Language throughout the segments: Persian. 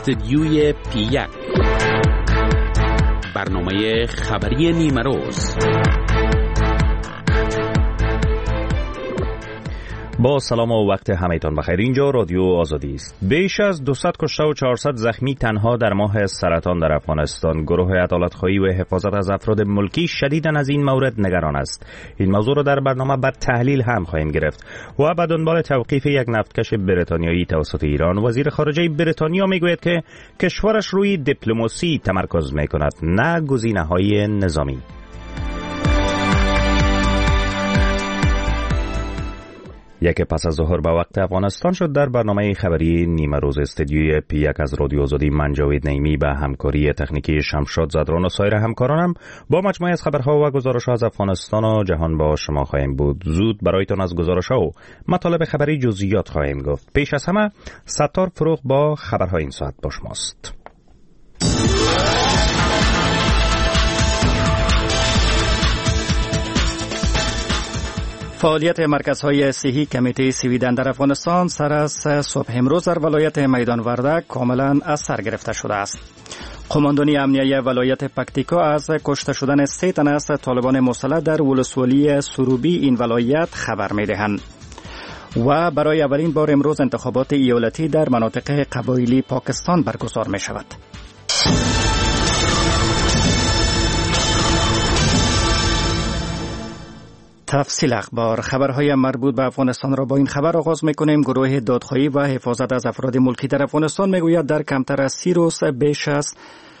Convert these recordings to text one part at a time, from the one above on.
استدیوی پی1 برنامه خبری نیمروز. با سلام و وقت همه‌تان بخیر. اینجا رادیو آزادی است. بیش از 200 کشته و 400 زخمی تنها در ماه سرطان در افغانستان. گروه عدالت‌خواهی و حفاظت از افراد ملکی شدیداً از این مورد نگران است. این موضوع را در برنامه بعد تحلیل هم خواهیم گرفت. و به دنبال توقیف یک نفتکش بریتانیایی توسط ایران، وزیر خارجه بریتانیا میگوید که کشورش روی دیپلماسی تمرکز میکند، نه گزینه‌های نظامی. یک پس از ظهر به وقت افغانستان شد. در برنامه خبری نیمه روز استدیوی پی1 از رادیو آزادی، من جاوید نعیمی به همکاری تکنیکی شمشاد زدران و سایر همکارانم با مجموعه از خبرها و گزارش‌ها از افغانستان و جهان با شما خواهیم بود. زود برایتان از گزارش‌ها و مطالب خبری جزئیات خواهیم گفت. پیش از همه ستار فروغ با خبرهای این ساعت با شماست. فعالیت مرکزهای صحی کمیته سویدن در افغانستان سر از صبح امروز در ولایت میدان وردک کاملا از سر گرفته شده است. قماندانی امنیه ولایت پکتیکا از کشته شدن 3 تن از طالبان مسلح در ولسوالی سروبی این ولایت خبر می‌دهند. و برای اولین بار امروز انتخابات ایالتی در مناطق قبایلی پاکستان برگزار می‌شود. تفصیل اخبار. خبرهای مربوط به افغانستان را با این خبر آغاز می‌کنیم. گروه دادخواهی و حفاظت از افراد ملکی در افغانستان میگوید در کمتر از 30 روز بیش از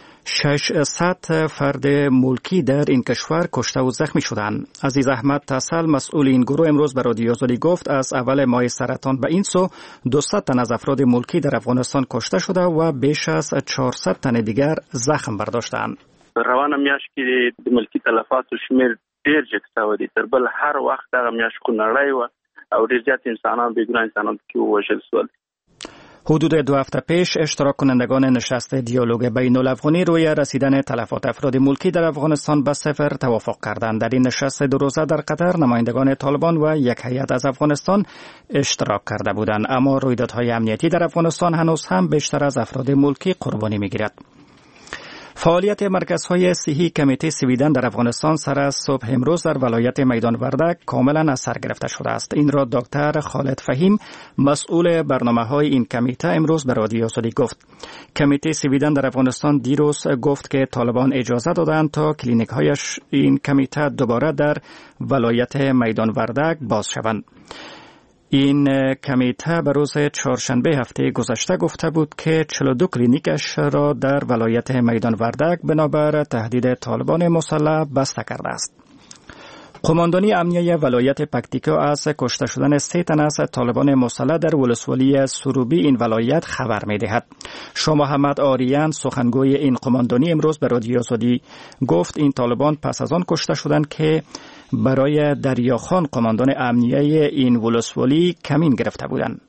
600 فرد ملکی در این کشور کشته و زخمی شدند. عزیز احمد تسل مسئول این گروه امروز به رادیو آزادی گفت از اول ماه سرطان به این سو 200 تن از افراد ملکی در افغانستان کشته شده و بیش از 400 تن دیگر زخم برداشتند. روانه میاشت کې د ملکی تلفاتو شمیر ډیر جګ دی، تر بل هر وخت دغه میاشت خو نړۍ و او ډیر زیات انسانان بیگناه انسانان کې وژل شول. حدود 2 هفته پیش اشتراک کنندگان نشست دیالوگ بین الافغانی روی رسیدن تلفات افراد ملکی در افغانستان به صفر توافق کردند. در این نشست 2 روزه در قطر نمایندگان طالبان و یک هیئت از افغانستان اشتراک کرده بودند، اما رویدادهای امنیتی در افغانستان هنوز هم بیشتر از افراد ملکی قربانی میگیرد. فعالیت مرکزهای صحی کمیته سویدن در افغانستان سر از صبح امروز در ولایت میدان وردک کاملا از سر گرفته شده است. این را دکتر خالد فهیم مسئول برنامه‌های این کمیته امروز به رادیو آزادی گفت. کمیته سویدن در افغانستان دیروز گفت که طالبان اجازه دادند تا کلینیک‌هایش این کمیته دوباره در ولایت میدان وردک باز شوند. این کمیته به روز چهارشنبه هفته گذشته گفته بود که 42 کلینیکش را در ولایت میدان وردک بنابر تهدید طالبان مسلح بسته کرده است. قماندانی امنیه ولایت پکتیکا از کشته شدن 3 تن از طالبان مسلح در ولسوالی سروبی این ولایت خبر می‌دهد. شاه محمد آریان سخنگوی این قماندانی امروز به رادیو آزادی گفت این طالبان پس از آن کشته شدند که برای دریاخان قماندان امنیه این ولسوالی کمین گرفته بودند.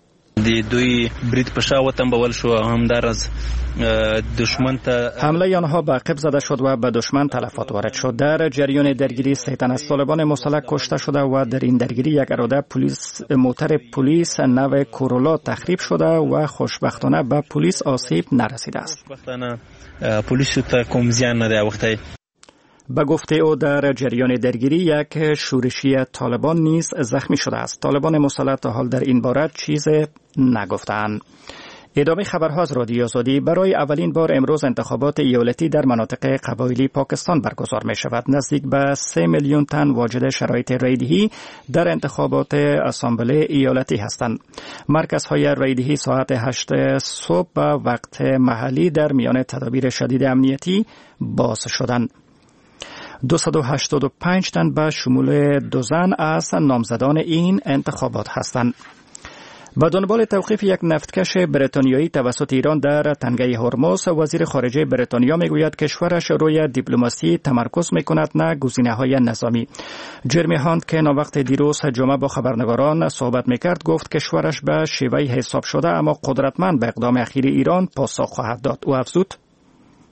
دوی برید په شا وتنبول شو، همدارز دشمن ته حمله آنها به عقب زده شد و به دشمن تلفات وارد شد. در جریان درگیری 3 تن از طالبان مسلح کشته شده و در این درگیری یک اراده موتر پلیس نو کورولا تخریب شده و خوشبختانه به پلیس آسیب نرسیده است. خوشبختانه پلیس ته کوم زیان نه دی وقتی. به گفته او در جریان درگیری یک شورشی طالبان نیز زخمی شده است. طالبان مسلح تا حال در این باره چیز نگفتند. ادامه خبرها از رادیو آزادی. برای اولین بار امروز انتخابات ایالتی در مناطق قبایلی پاکستان برگزار می شود. نزدیک به 3 میلیون تن واجد شرایط رایدهی در انتخابات اسامبله ایالتی هستند. مرکزهای رایدهی ساعت 8 صبح به وقت محلی در میان تدابیر شدید امنیتی باز شدند. 285 تن به شمول 2 زن از نامزدان این انتخابات هستند. و دنبال توقیف یک نفتکش بریتانیایی توسط ایران در تنگه هرمز، وزیر خارجه بریتانیا میگوید کشورش روی دیپلماسی تمرکز میکند نه گزینه‌های نظامی. جرمی هانت که وقت دیروز جمعه با خبرنگاران صحبت میکرد گفت کشورش به شیوهی حساب شده اما قدرتمند به اقدام اخیر ایران پاسخ خواهد داد. او افزود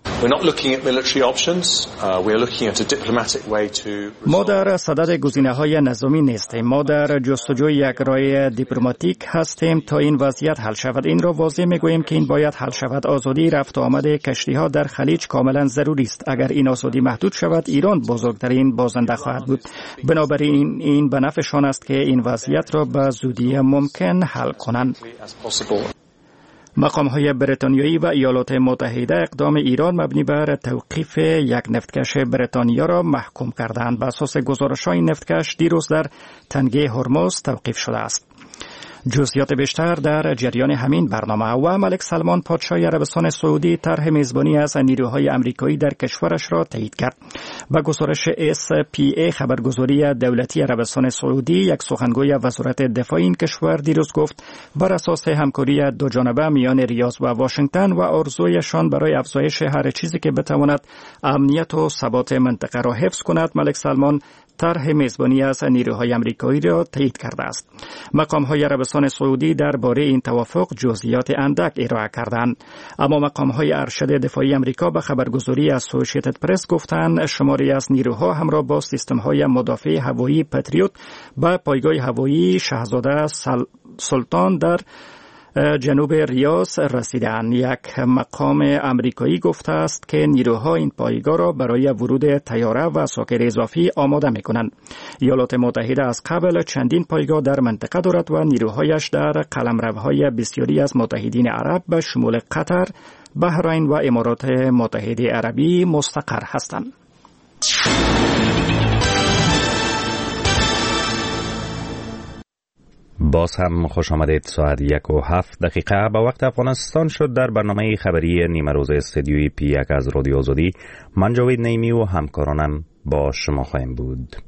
ما در صدد گزینه‌های نظامی نیستیم. ما در جستجوی یک راه دیپلماتیک هستیم تا این وضعیت حل شود. این را واضح میگوییم که این باید حل شود. آزادی رفت و آمد کشتی‌ها در خلیج کاملا ضروری است. اگر این آزادی محدود شود، ایران بزرگترین بازنده خواهد بود. بنابراین این به نفعشان است که این وضعیت را به زودی ممکن حل کنند. مقام‌های بریتانیایی و ایالات متحده اقدام ایران مبنی بر توقیف یک نفتکش بریتانیا را محکوم کردند. بر اساس گزارش‌های نفتکش دیروز در تنگه هرمز توقیف شده است. جزئیات بیشتر در جریان همین برنامه. و ملک سلمان پادشاه عربستان سعودی طرح میزبانی از نیروهای آمریکایی در کشورش را تایید کرد. با گزارش SPA خبرگزاری دولتی عربستان سعودی، یک سخنگوی وزارت دفاع این کشور دیروز گفت بر اساس همکاری دو جانبه میان ریاض و واشنگتن و آرزویشان برای افزایش هر چیزی که بتواند امنیت و ثبات منطقه را حفظ کند، ملک سلمان طرح میزبانی از نیروهای آمریکایی را تایید کرده است. مقام‌های عربستان سعودی درباره این توافق جزئیات اندک ارائه کردند، اما مقام‌های ارشد دفاعی آمریکا به خبرگزاری اسوسییتد پرس گفتند شماری از نیروها همراه با سیستم‌های مدافع هوایی پتریوت به پایگاه هوایی شاهزاده سلطان در جنوب ریاض رسیدند. یک مقام آمریکایی گفته است که نیروها این پایگاه را برای ورود طیاره و اساکر اضافی آماده می‌کنند. ایالات متحده از قبل چندین پایگاه در منطقه دارد و نیروهایش در قلمروهای بسیاری از متحدین عرب به شمول قطر، بحرین و امارات متحده عربی مستقر هستند. باز هم خوش آمدید. ساعت 1:07 به وقت افغانستان شد. در برنامه خبری نیمه روز استدیوی P1 از رادیو آزادی، من جاوید نیمی و همکارانم با شما خواهیم بود.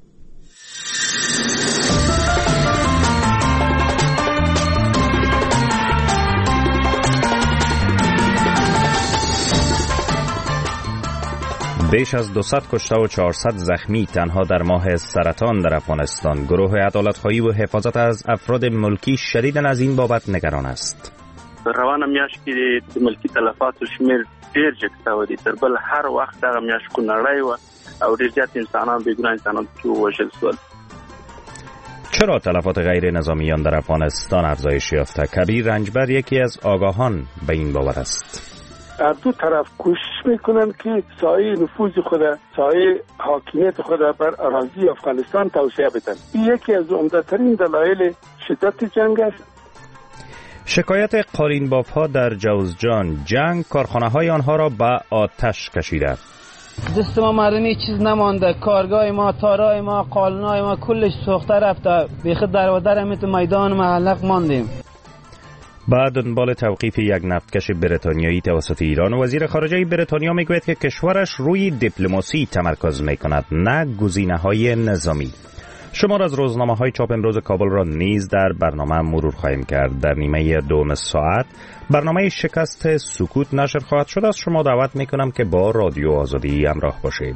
بیش از 200 کشته و 400 زخمی تنها در ماه سرطان در افغانستان. گروه عدالت‌خواهی و حفاظت از افراد ملکی شدیداً از این بابت نگران است. روانه میاشت که ملکی تلفات و شمیر ډیر جګ شوی دی، تر بل هر وخت دغه میاشت کو نړۍ و او ډیر زیات انسانان بیګناه انسانان کې وژل شول. چرا تلفات غیر نظامیان در افغانستان افزایش یافته؟ کبیر رنجبر یکی از آگاهان به این باور است. دو طرف کوشش میکنن که سایه نفوذ خود، سایه حاکمیت خود بر اراضی افغانستان توسعه بدن. این یکی از عمده‌ترین دلایل شدت جنگ است. شکایت قارینباف‌ها در جوزجان، جنگ کارخانه‌های آنها را به آتش کشیده. دست ما مرنی چیز نمانده، کارگاه ما، تارای ما، قالنای ما کلش سوخته رفته، بیخ در و در تو میدان معلق ماندیم. بعد دنبال توقیف یک نفتکش بریتانیایی توسط ایران، وزیر خارجه بریتانیا میگوید که کشورش روی دیپلماسی تمرکز میکند، نه گزینه‌های نظامی. شمار از روزنامه‌های چاپ امروز کابل را نیز در برنامه مرور خواهیم کرد. در نیمه دوم ساعت برنامه شکست سکوت نشر خواهد شد. از شما دعوت میکنم که با رادیو آزادی همراه باشید.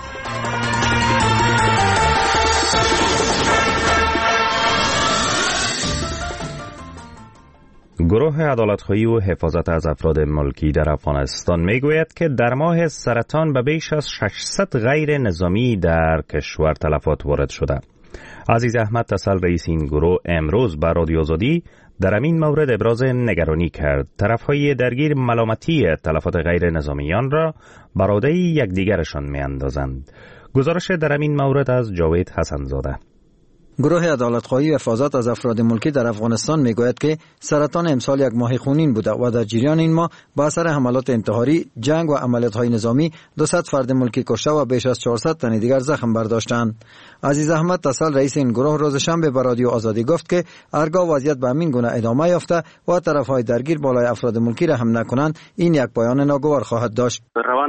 گروه عدالت‌خواهی و حفاظت از افراد ملکی در افغانستان میگوید که در ماه سرطان به بیش از 600 غیر نظامی در کشور تلفات وارد شده. عزیز احمد تسل رئیس این گروه امروز به رادیو آزادی در این مورد ابراز نگرانی کرد. طرف‌های درگیر ملامتی تلفات غیر نظامیان را بر عهده یکدیگرشان می‌اندازند. گزارش در این مورد از جاوید حسن‌زاده. گروه عدالت‌خواهی و حفاظت از افراد ملکی در افغانستان میگوید که سرطان امسال یک ماه خونین بوده و در جریان این ماه با اثر حملات انتحاری، جنگ و عملیات‌های نظامی 200 فرد ملکی کشته و بیش از 400 تن دیگر زخم برداشتند. عزیز احمد تسل رئیس این گروه روز شنبه به رادیو آزادی گفت که هرگاه وضعیت به همین گونه ادامه یافته و طرف‌های درگیر بالای افراد ملکی رحم نکنند، این یک پایان ناگوار خواهد داشت.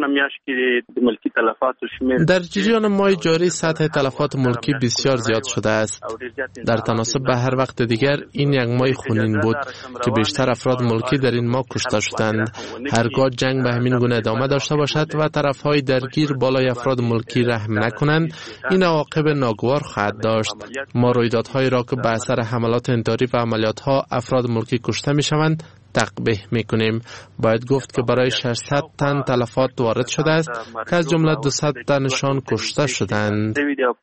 در جریان ماه جاری سطح تلفات ملکی بسیار زیاد شده است. در تناسب به هر وقت دیگر این یک ماه خونین بود که بیشتر افراد ملکی در این ماه کشته شدند. هرگاه جنگ به همین گونه ادامه داشته باشد و طرف‌های درگیر بالای افراد ملکی رحم نکنند، این عواقب ناگوار خواهد داشت. ما رویدادهایی را که به اثر حملات انتحاری و عملیات‌ها افراد ملکی کشته می‌شوند تقبیح میکنیم. باید گفت که برای 600 تن تلفات وارد شده است که از جمله 200 تنشان کشته شدند.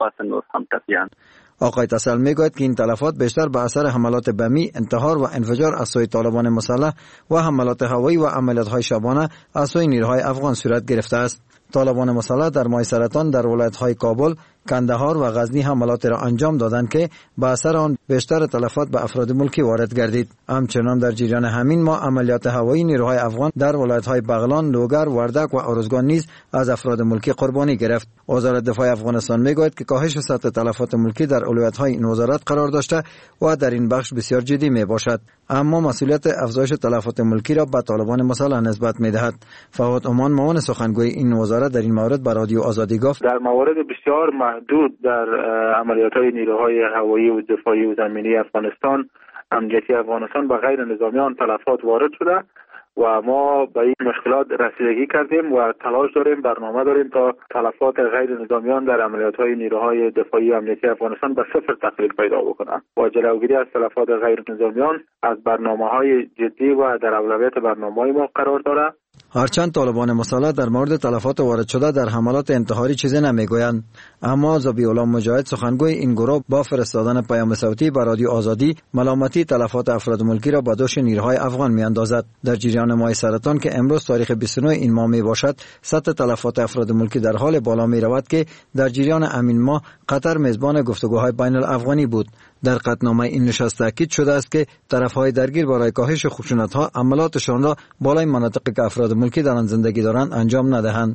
آقای تسل میگوید که این تلفات بیشتر به اثر حملات بمی، انتحار و انفجار از سوی طالبان مسلح و حملات هوایی و عملیات‌های شبانه از سوی نیروهای افغان صورت گرفته است. طالبان مسلح در ماه سرطان در ولایت‌های کابل، کندهار و غزنی حملات را انجام دادند که به اثر آن بیشتر تلفات به افراد ملکی وارد گردید. همچنان در جریان همین ماه عملیات هوایی نیروهای افغان در ولایت‌های بغلان، لوگر، وردک و ارزگان نیز از افراد ملکی قربانی گرفت. وزارت دفاع افغانستان میگوید که کاهش سطح تلفات ملکی در اولویت‌های این وزارت قرار داشته و در این بخش بسیار جدی میباشد، اما مسئولیت افزایش تلفات ملکی را به طالبان مسلح نسبت میدهد. فواد امان معاون سخنگوی این وزارت در این مورد به رادیو آزادی گفت: در موارد بسیار محدود در عملیات‌های نیروهای هوایی و دفاعی و زمینی افغانستان، امنیتی افغانستان به غیر نظامیان تلفات وارد شده و ما به این مشکلات رسیدگی کردیم و تلاش داریم، برنامه داریم تا تلفات غیر نظامیان در عملیات‌های نیروهای دفاعی و امنیتی افغانستان به صفر تقلیل پیدا بکنند و جلوگیری از تلفات غیر نظامیان از برنامه‌های جدی و در اولویت برنامه‌های ما قرار دارد. هرچند طالبان مسلح در مورد تلفات وارد شده در حملات انتحاری چیزی نمیگویند، اما ذبیح‌الله مجاهد سخنگوی این گروه با فرستادن پیام صوتی به رادیو آزادی ملامتی تلفات افراد ملکی را به دوش نیروهای افغان میاندازد. در جریان ماه سرطان که امروز تاریخ 29 این ماه می باشد، سطح تلفات افراد ملکی در حال بالا می رود که در جریان همین ماه قطر میزبان گفتگوهای بین الافغانی بود. در قطعنامه این نشست تاکید شده است که طرفهای درگیر برای کاهش خشونت‌ها عملاتشان را بالای مناطقی که افراد ملکی در آن زندگی دارند انجام ندهند.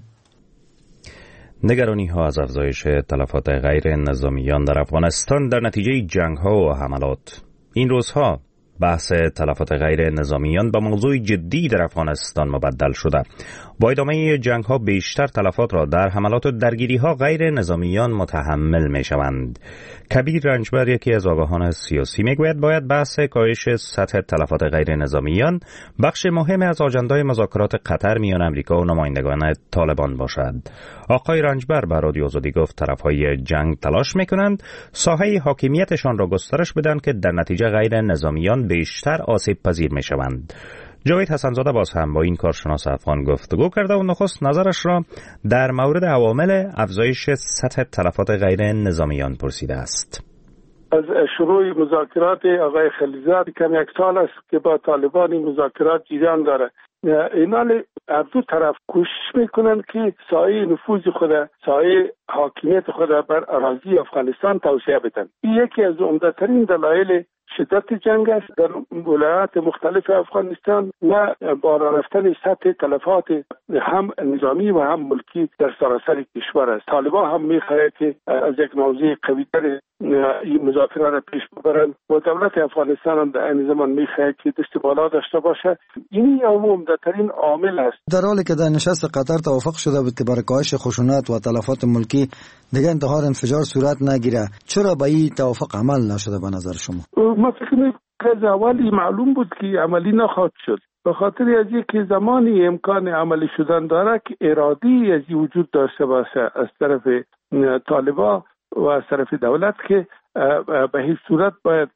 نگرانی ها از افزایش تلفات غیر نظامیان در افغانستان در نتیجه جنگ ها و حملات. این روزها بحث تلفات غیر نظامیان به موضوع جدی در افغانستان مبدل شده. با ادامه جنگ ها بیشتر تلفات را در حملات و درگیری ها غیر نظامیان متحمل می شوند. کبیر رنجبر، یکی از آگاهان سیاسی، میگوید باید بحث کاهش سطح تلفات غیر نظامیان بخش مهم از آجندای مذاکرات قطر میان امریکا و نمایندگان طالبان باشد. آقای رنجبر به رادیو آزادی گفت طرفهای جنگ تلاش میکنند ساحه حاکمیتشان را گسترش بدن که در نتیجه غیر نظامیان بیشتر آسیب پذیر می شوند. جاوید حسن‌زاده باز هم با این کارشناس افغان گفتگو کرده و نخست نظرش را در مورد عوامل افزایش سطح تلفات غیر نظامیان پرسیده است. از شروع مذاکرات آقای خلیزاد کم یک سال است که با طالبان مذاکرات جریان داره. اینا از دو طرف کوشش میکنن که سایه نفوذ خود، سایه حاکمیت خود بر اراضی افغانستان توسعه بدن. این یکی از عمده‌ترین دلایل شدت جنگ است در ولایات مختلف افغانستان و بالا رفتن سطح تلفات هم نظامی و هم ملکی در سراسر کشور است. طالبان هم میخواهد که از یک موضوع قوی‌تر این مذاکره را پیش ببرند و دولت افغانستان هم در این زمان میخواهد که دست بالا داشته باشه. این عمده‌ترین عامل است. در حالی که در نشست قطر توافق شده بود که برای کاهش خشونت و تلفات ملکی دیگر انتحار انفجار صورت نگیره، چرا به این توافق عمل نشده به نظر شما؟ ما فکر می‌کنم که از اولی معلوم بود که عملی نخواهد شد، به خاطر از اینکه زمانی امکان عملی شدن داره که ارادی از وجود داشته باشه از طرف طالبان و از طرف دولت که به هیچ صورت باید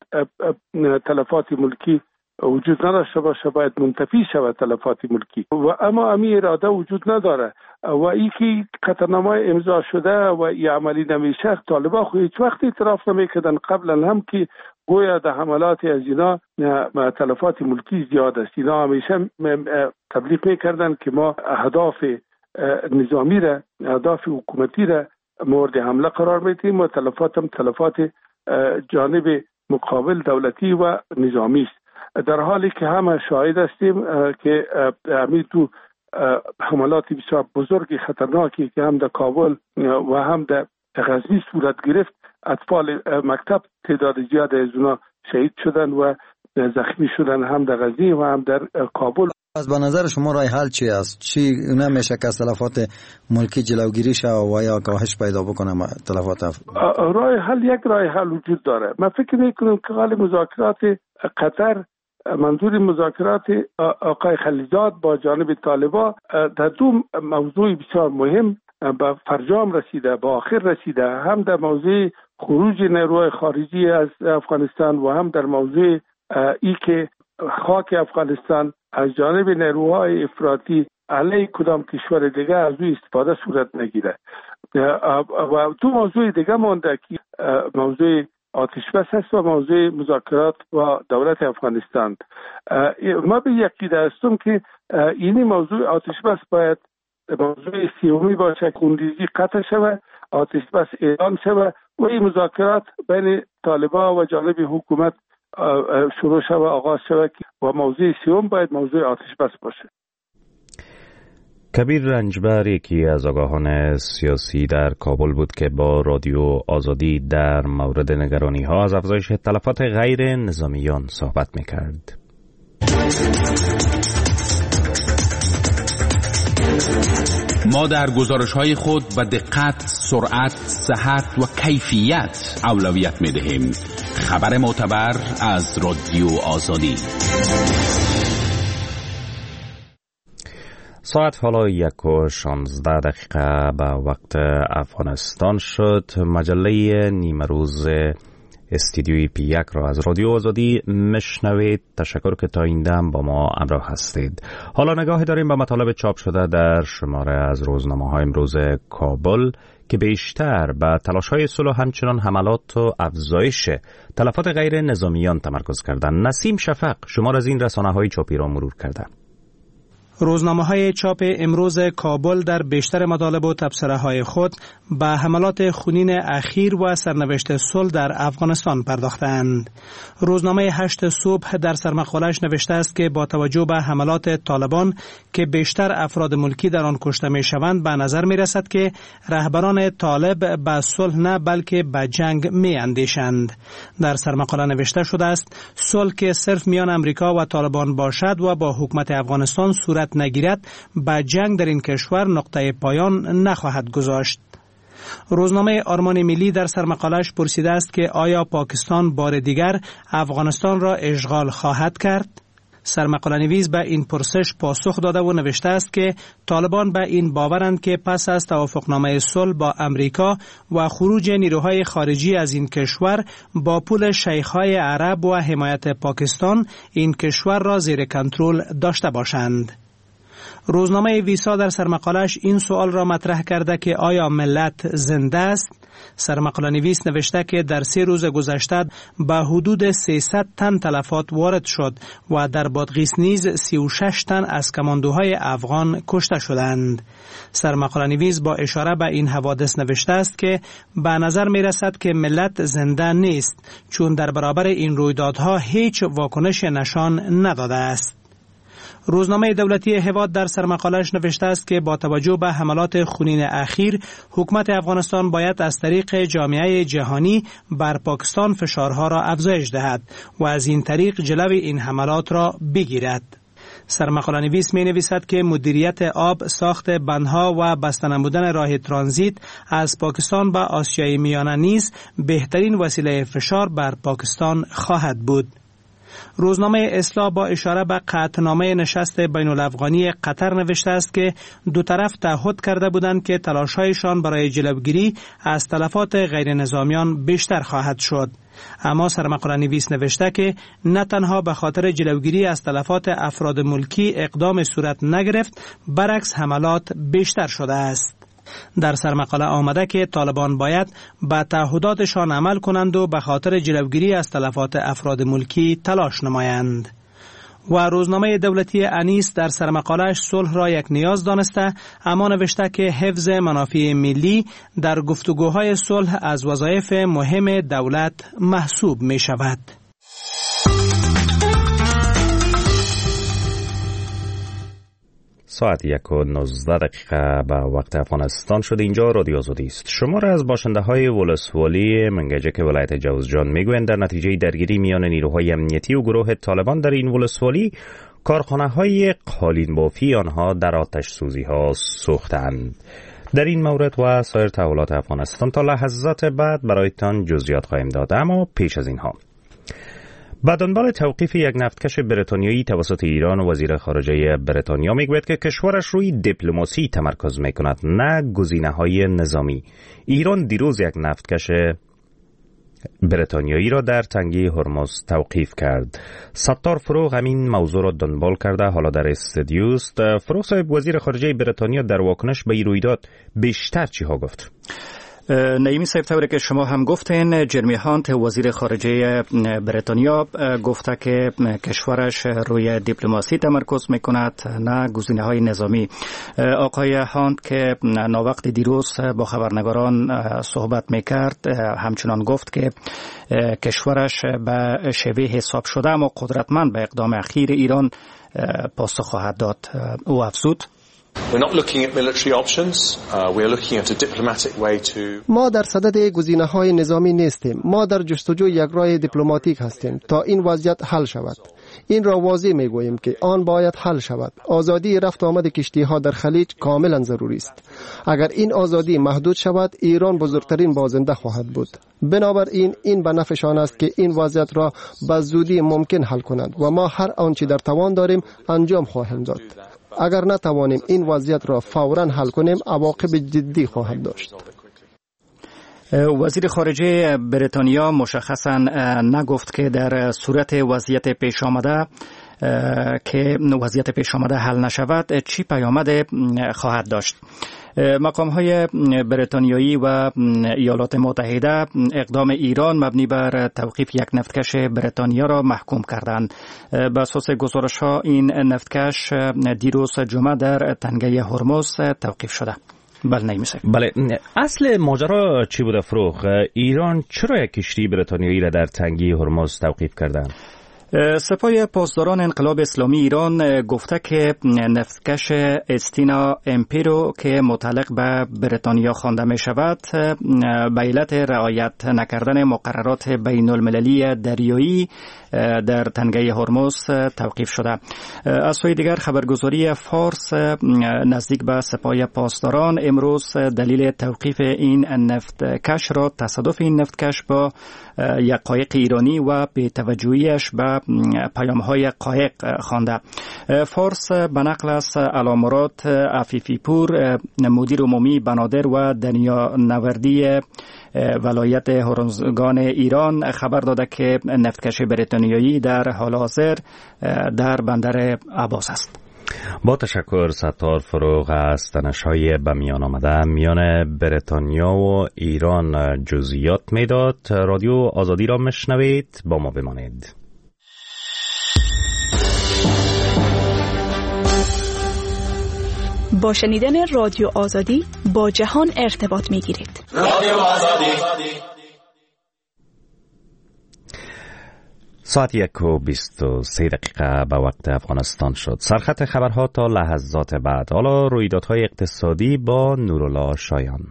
تلفات ملکی وجود نداشته باشه، باید منتفی شود تلفات ملکی و اما امی اراده وجود نداره و این که قطعنامه امضا شده و این عملی نمیشه. طالبان خود هیچ وقت اعتراف نمیکردن قبلا هم که گویا در حملات از اینا تلفات ملکی زیاد است. اینا همیشه تبلیغ میکردن که ما اهداف نظامی را، اهداف حکومتی را مورد حمله قرار میدیم و تلفات هم تلفات جانب مقابل دولتی و نظامی است، در حالی که همه شاهد هستیم که همین تو حملات بسیار بزرگ خطرناکی که هم در کابل و هم در غزنی صورت گرفت، اطفال مکتب تعداد زیاد از اونا شهید شدن و زخمی شدن، هم در غزنی و هم در کابل. از به نظر شما راه حل چی است؟ چی نمیشه که از تلفات ملکی جلوگیری شه و یا کاهش پیدا بکنه تلفات؟ راه حل وجود داره. من فکر میکنم که حال مذاکرات قطر، منظور مذاکرات آقای خلیزاد با جانب طالبان در دو موضوع بسیار مهم به فرجام رسیده، به آخر رسیده، هم در موضوع خروج نیروهای خارجی از افغانستان و هم در موضوع ای که خاک افغانستان از جانب نیروهای افراطی علیه کدام کشور دیگه از او استفاده صورت نگیره. و تو موضوع دیگه مانده که موضوع آتش بس است و موضوع مذاکرات با دولت افغانستان. ما به یقین هستم که این موضوع آتش بس باید موضوع سیومی باشه، خونریزی قطع شود، آتش بس اعلان شود و این مذاکرات بین طالبان و جانب حکومت شروع شود، آغاز شود و موضوع سیوم باید موضوع آتش بس باشه. کبیر رنجبر یکی از آگاهان سیاسی در کابل بود که با رادیو آزادی در مورد نگرانی ها از افزایش تلفات غیر نظامیان صحبت میکرد. ما در گزارش‌های خود به دقت، سرعت، صحت و کیفیت اولویت می‌دهیم. خبر معتبر از رادیو آزادی. ساعت حالا 1:16 به وقت افغانستان شد. مجله نیمه روز استودیوی پی یک را از رادیو آزادی مشنوید. تشکر که تا این دم با ما همراه هستید. حالا نگاهی داریم به مطالب چاپ شده در شماره از روزنامه‌های امروز کابل که بیشتر به تلاش‌های صلح و همچنان حملات و افزایش تلفات غیر نظامیان تمرکز کردند. نسیم شفق شمار از این رسانه‌های چاپی را مرور کرده. روزنامه‌های چاپ امروز کابل در بیشتر مطالب و تبصره‌های خود به حملات خونین اخیر و سرنوشت صلح در افغانستان پرداختند. روزنامه 8 صبح در سرمقاله‌اش نوشته است که با توجه به حملات طالبان که بیشتر افراد ملکی در آن کشته می‌شوند، به نظر می‌رسد که رهبران طالب به صلح نه بلکه به جنگ می‌اندیشند. در سرمقاله نوشته شده است صلح که صرف میان امریکا و طالبان باشد و با حکومت افغانستان صورت نگیرد، به جنگ در این کشور نقطه پایان نخواهد گذاشت. روزنامه آرمان ملی در سرمقاله‌اش پرسیده است که آیا پاکستان بار دیگر افغانستان را اشغال خواهد کرد؟ سرمقاله نویس به این پرسش پاسخ داده و نوشته است که طالبان به این باورند که پس از توافقنامه صلح با امریکا و خروج نیروهای خارجی از این کشور با پول شیخ‌های عرب و حمایت پاکستان این کشور را زیر کنترل داشته باشند. روزنامه ویسا در سرمقاله‌اش این سوال را مطرح کرده که آیا ملت زنده است؟ سرمقاله نویس نوشته که در 3 روز گذشته به حدود 300 تن تلفات وارد شد و در بادغیس نیز 36 تن از کماندوهای افغان کشته شدند. سرمقاله نویس با اشاره به این حوادث نوشته است که به نظر می رسد که ملت زنده نیست، چون در برابر این رویدادها هیچ واکنش نشان نداده است. روزنامه دولتی هواد در سرمقاله‌اش نوشته است که با توجه به حملات خونین اخیر، حکومت افغانستان باید از طریق جامعه جهانی بر پاکستان فشارها را افزایش دهد و از این طریق جلوی این حملات را بگیرد. سرمقاله نویس می نویسد که مدیریت آب، ساخت بندها و بسته نمودن راه ترانزیت از پاکستان به آسیای میانه نیز بهترین وسیله فشار بر پاکستان خواهد بود. روزنامه اصلاح با اشاره به قطعنامه نشست بین الافغانی قطر نوشته است که دو طرف تعهد کرده بودند که تلاش‌هایشان برای جلوگیری از تلفات غیر نظامیان بیشتر خواهد شد. اما سرمقاله نویس نوشته که نه تنها به خاطر جلوگیری از تلفات افراد ملکی اقدام صورت نگرفت، برعکس حملات بیشتر شده است. در سرمقاله آمده که طالبان باید به تعهداتشان عمل کنند و به خاطر جلوگیری از تلفات افراد ملکی تلاش نمایند. و روزنامه دولتی انیس در سرمقاله‌اش صلح را یک نیاز دانسته، اما نوشته که حفظ منافع ملی در گفتگوهای صلح از وظایف مهم دولت محسوب می شود. ساعت 1:19 به وقت افغانستان شد. اینجا رادیو آزادی است. شمار از باشنده های ولسوالی منگجک ولایت جوزجان میگویند در نتیجه درگیری میان نیروهای امنیتی و گروه طالبان در این ولسوالی، کارخانه های قالین بافی آنها در آتش سوزی ها سوختند. در این مورد و سایر تحولات افغانستان تا لحظات بعد برایتان جزئیات خواهیم داد، اما پیش از اینها به دنبال توقیف یک نفتکش بریتانیایی توسط ایران، وزیر خارجه بریتانیا میگوید که کشورش روی دیپلماسی تمرکز میکند، نه گزینه‌های نظامی. ایران دیروز یک نفتکش بریتانیایی را در تنگه هرمز توقیف کرد. ستار فروغ همین موضوع را دنبال کرده، حالا در استودیو است. فروغ صاحب، وزیر خارجه بریتانیا در واکنش به این رویداد بیشتر چی ها گفت؟ نعیمی صاحب، طوری که شما هم گفتین، جرمی هانت وزیر خارجه بریتانیا گفته که کشورش روی دیپلماسی تمرکز میکند، نه گزینه‌های نظامی. آقای هانت که ناوقت دیروز با خبرنگاران صحبت میکرد همچنان گفت که کشورش به شیوه حساب شده اما قدرتمند به اقدام اخیر ایران پاسخ خواهد داد. او افزود: ما در صدد گزینه‌های نظامی نیستیم. ما در جستجوی یک راه دیپلماتیک هستیم تا این وضعیت حل شود. این را واضح میگوییم که آن باید حل شود. آزادی رفت و آمد کشتی‌ها در خلیج کاملا ضروری است. اگر این آزادی محدود شود، ایران بزرگترین بازنده خواهد بود. بنابراین این به نفعشان است که این وضعیت را به زودی ممکن حل کنند و ما هر آنچه در توان داریم انجام خواهیم داد. اگر نتوانیم این وضعیت را فوراً حل کنیم، عواقب جدی خواهد داشت. وزیر خارجه بریتانیا مشخصاً نگفت که در صورت وضعیت پیش آمده حل نشود چی پیامد خواهد داشت. مقام‌های بریتانیایی و ایالات متحده اقدام ایران مبنی بر توقیف یک نفتکش بریتانیا را محکوم کردند. بر اساس گزارش‌ها این نفتکش دیروز جمعه در تنگه هرمز توقیف شده. بله، اصل ماجرا چی بود فروغ؟ ایران چرا یک کشتی بریتانیایی را در تنگه هرمز توقیف کردند؟ سپاه پاسداران انقلاب اسلامی ایران گفته که نفتکش استینا امپیرو که متعلق به بریتانیا خوانده می شود به علت رعایت نکردن مقررات بین المللی دریایی در تنگه هرمز توقیف شده. از سوی دیگر خبرگزاری فارس نزدیک به سپاه پاسداران امروز دلیل توقیف این نفتکش را تصادف این نفتکش با یک قایق ایرانی و بی‌توجهیش به پیام‌های قایق خوانده. فارس به نقل از علامراد عفیفی پور، مدیر عمومی بنادر و دنیا نوردی ولایت هرمزگان ایران خبر داده که نفتکش بریتانیایی در حال حاضر در بندر عباس است. با تشکر ستار فروغ. از تنش‌های به میان آمده میان بریتانیا و ایران جزئیات میداد. رادیو آزادی را مشنوید، با ما بمانید. با شنیدن رادیو آزادی با جهان ارتباط میگیرید. رادیو آزادی. ساعت 1:23 به وقت افغانستان شد. سرخط خبرها تا لحظات بعد. حالا رویدادهای اقتصادی با نورالله شایان.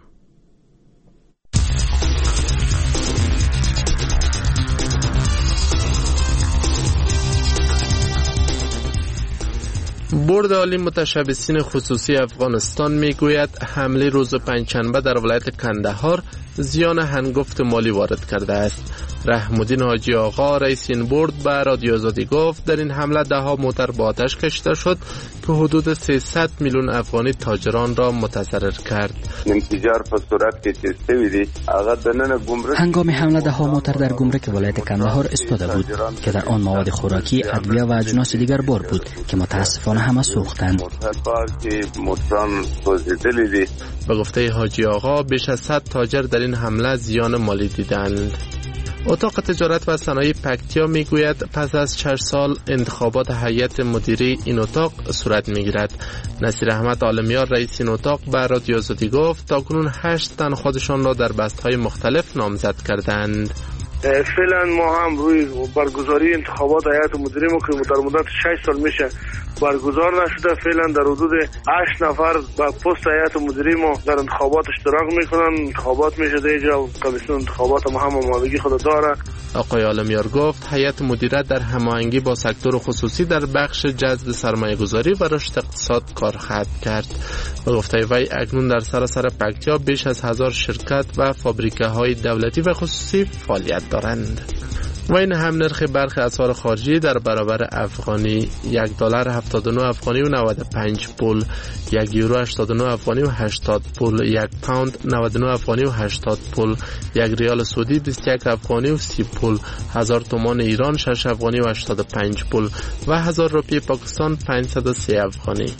بورد عالی متشبثین خصوصی افغانستان میگوید حمله روز پنجشنبه در ولایت کندهار زیان هنگفت مالی وارد کرده است. رحم‌الدین حاجی آقا رئیس این بورد به رادیو آزادی گفت در این حمله 10 موتر با آتش کشیده شد که حدود 300 میلیون افغانی تاجران را متضرر کرد. هنگام حمله 10 موتر در گمرک ولایت کندهار ایستاده بود که در آن مواد خوراکی، ادویه و اجناس دیگر بار بود که متاسفانه همه سوختند. به گفته حاجی آقا بیش از 100 تاجر در این حمله زیان مالی دیدند. اتاق تجارت و صنایع پکتیا میگوید پس از 6 سال انتخابات هیئت مدیره این اتاق صورت میگیرد. نصیر احمد عالمیار رئیس این اتاق به رادیو آزادی گفت تاکنون 8 تن خودشان را در بستهای مختلف نامزد کردند. فعلا ما هم روی برگزاری انتخابات هیئت مدیره ما که در مدت 6 سال میشه برگزار نشده، فعلا در حدود 8 نفر به پست هیئت مدیره ما در انتخابات اشتراک میکنن. انتخابات میشه دیجا کمیسیون انتخابات ما هم آمادگی خود داره. آقای عالمیار گفت هیئت مدیره در هماهنگی با سکتور خصوصی در بخش جذب سرمایه گذاری و رشد اقتصاد کار خواهد کرد. به گفته وی اکنون در سراسر پکتیا بیش از 1000 شرکت و فابریکه های دولتی و خصوصی فعالیت دارند. و این هم نرخ برخی اسعار خارجی در برابر افغانی $1.79 افغانی و 95 پول، €1 89 افغانی و 80 پول، یک پوند 99 افغانی و 80 پول، یک ریال سعودی 21 افغانی و 30 پول، 1000 تومان ایران 6 افغانی و 85 پول و 1000 روپیه پاکستان 503 افغانی.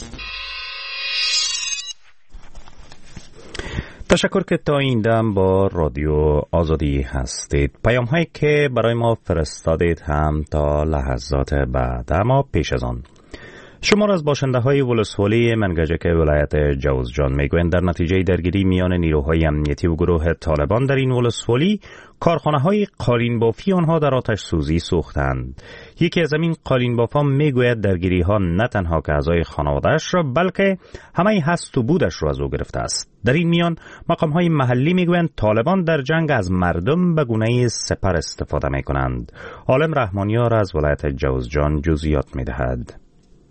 تشکر که تا این دم با رادیو آزادی هستید. پیام هایی که برای ما فرستادید هم تا لحظات بعد، اما پیش از آن شمار از باشنده های ولسوالی منگجک ولایت جوزجان میگویند در نتیجه درگیری میان نیروهای امنیتی و گروه طالبان در این ولسوالی کارخانه های قالین بافی آنها در آتش سوزی سوختند. یکی از این قالین بافان میگوید درگیری ها نه تنها که اعضای خانواده‌اش را بلکه همه هست و بودش را از او گرفته است. در این میان مقام های محلی میگویند طالبان در جنگ از مردم به گونه سپر استفاده میکنند. عالم رحمانیار از ولایت جوزجان جزئیات میدهد.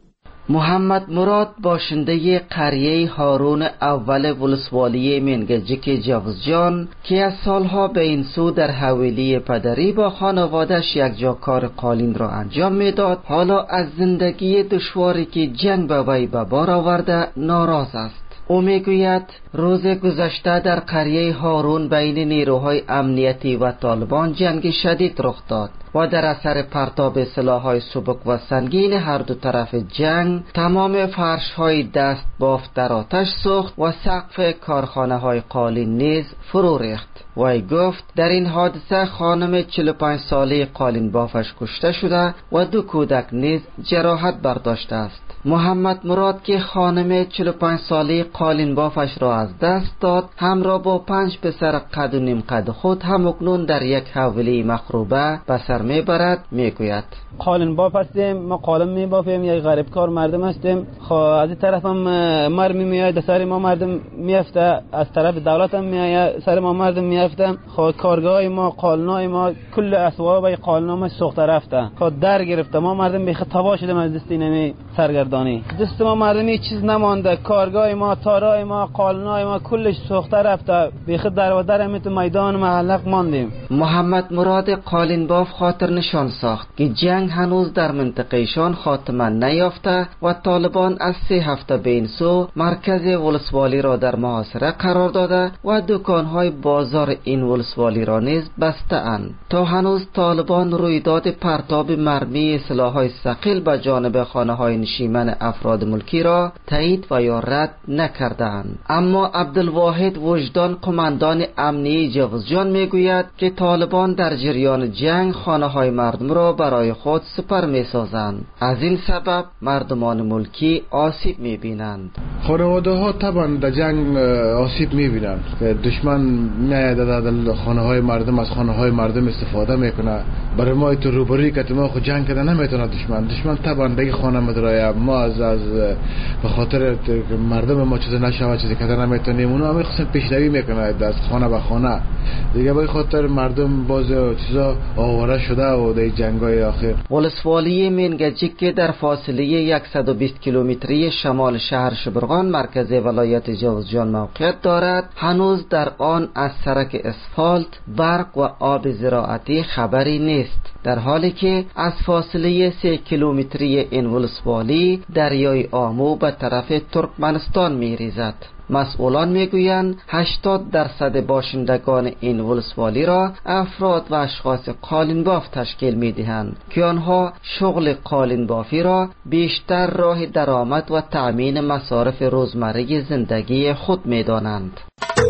محمد مراد باشنده قریه هارون اول ولسوالی منگجک جوزجان که از سالها به این سو در حویلی پدری با خانوادش یک جا کار قالین را انجام میداد، حالا از زندگی دشواری که جنگ به وی به بار آورده ناراض است. او میگوید روز گذشته در قریه هارون بین نیروهای امنیتی و طالبان جنگ شدید رخ داد و در اثر پرتاب سلاح‌های سبک و سنگین هر دو طرف جنگ تمام فرش‌های دست بافت در آتش سوخت و سقف کارخانه‌های قالین نیز فرو ریخت. وی گفت در این حادثه خانم 45 ساله قالین بافش کشته شده و 2 کودک نیز جراحت برداشته است. محمد مراد که خانم 45 ساله قالین بافش را از دست داد همراه با 5 پسر قد و نیم قد خود هم اکنون در یک حویلی مخروبه به سر میبرد. میگوید قالین باف هستیم، ما قالین میبافیم، یک غریب کار مردم هستیم. از این طرف هم مرمی میاد سر ما مردم میفته، از طرف دولت هم میاد سر ما مردم میفته. کارگاه ما قالنای ما کل اسباب قالنا ما سوخته رفته، در گرفته، ما مردم بیخ تباه شدیم از دست اینمی سرگردانی. دست ما مردمی چیز نمانده، کارگاه ما، تارای ما، قالنای ما کلش سوخته رفته، بیخ در و در هم تو میدان معلق ماندیم. محمد مراد قالین باف خاطر نشان ساخت که جنگ هنوز در منطقهشان خاتمه نیافته و طالبان از 3 هفته به این سو مرکز ولسوالی را در محاصره قرار داده و دکانهای بازار این ولسوالی را نیز بسته اند. تا هنوز طالبان رویداد پرتاب مرمی سلاح‌های ثقیل به جانب خانه‌های نشیمن افراد ملکی را تایید و یا رد نکردند. اما عبدالواحد وجدان قماندان امنیه جوزجان میگوید که طالبان در جریان جنگ خانه‌های مردم را برای خود سپر می‌سازند. از این سبب مردمان ملکی آسیب می‌بینند. خانواده‌ها طبعا در جنگ آسیب می‌بینند. دشمن میاد در خانه‌های مردم، از خانه‌های مردم استفاده میکنه. برای ما تو روبروی که ما خود جنگ کردن نمیتونه دشمن طبعا دیگه خانه مدرای ما از به خاطر مردم ما چیز نشوه چیزی کردن نمیتونیم. اونا هم خصوصا پیشروی میکنه از خانه به خانه دیگه، به خاطر مردم باز چیزا آواره شده و در جنگای آخر. ولسوالی منگجک که در فاصله 120 کیلومتری شمال شهر شبرغان مرکز ولایت جوزجان موقعیت دارد، هنوز در آن از سرک اسفالت، برق و آب زراعتی خبری نیست، در حالی که از فاصله 3 کیلومتری این ولسوالی دریای آمو به طرف ترکمنستان میریزد. مسئولان میگویند 80% باشندگان این ولسوالی را افراد و اشخاص قالین باف تشکیل میدهند که آنها شغل قالین بافی را بیشتر راه درآمد و تأمین مصارف روزمره زندگی خود میدانند.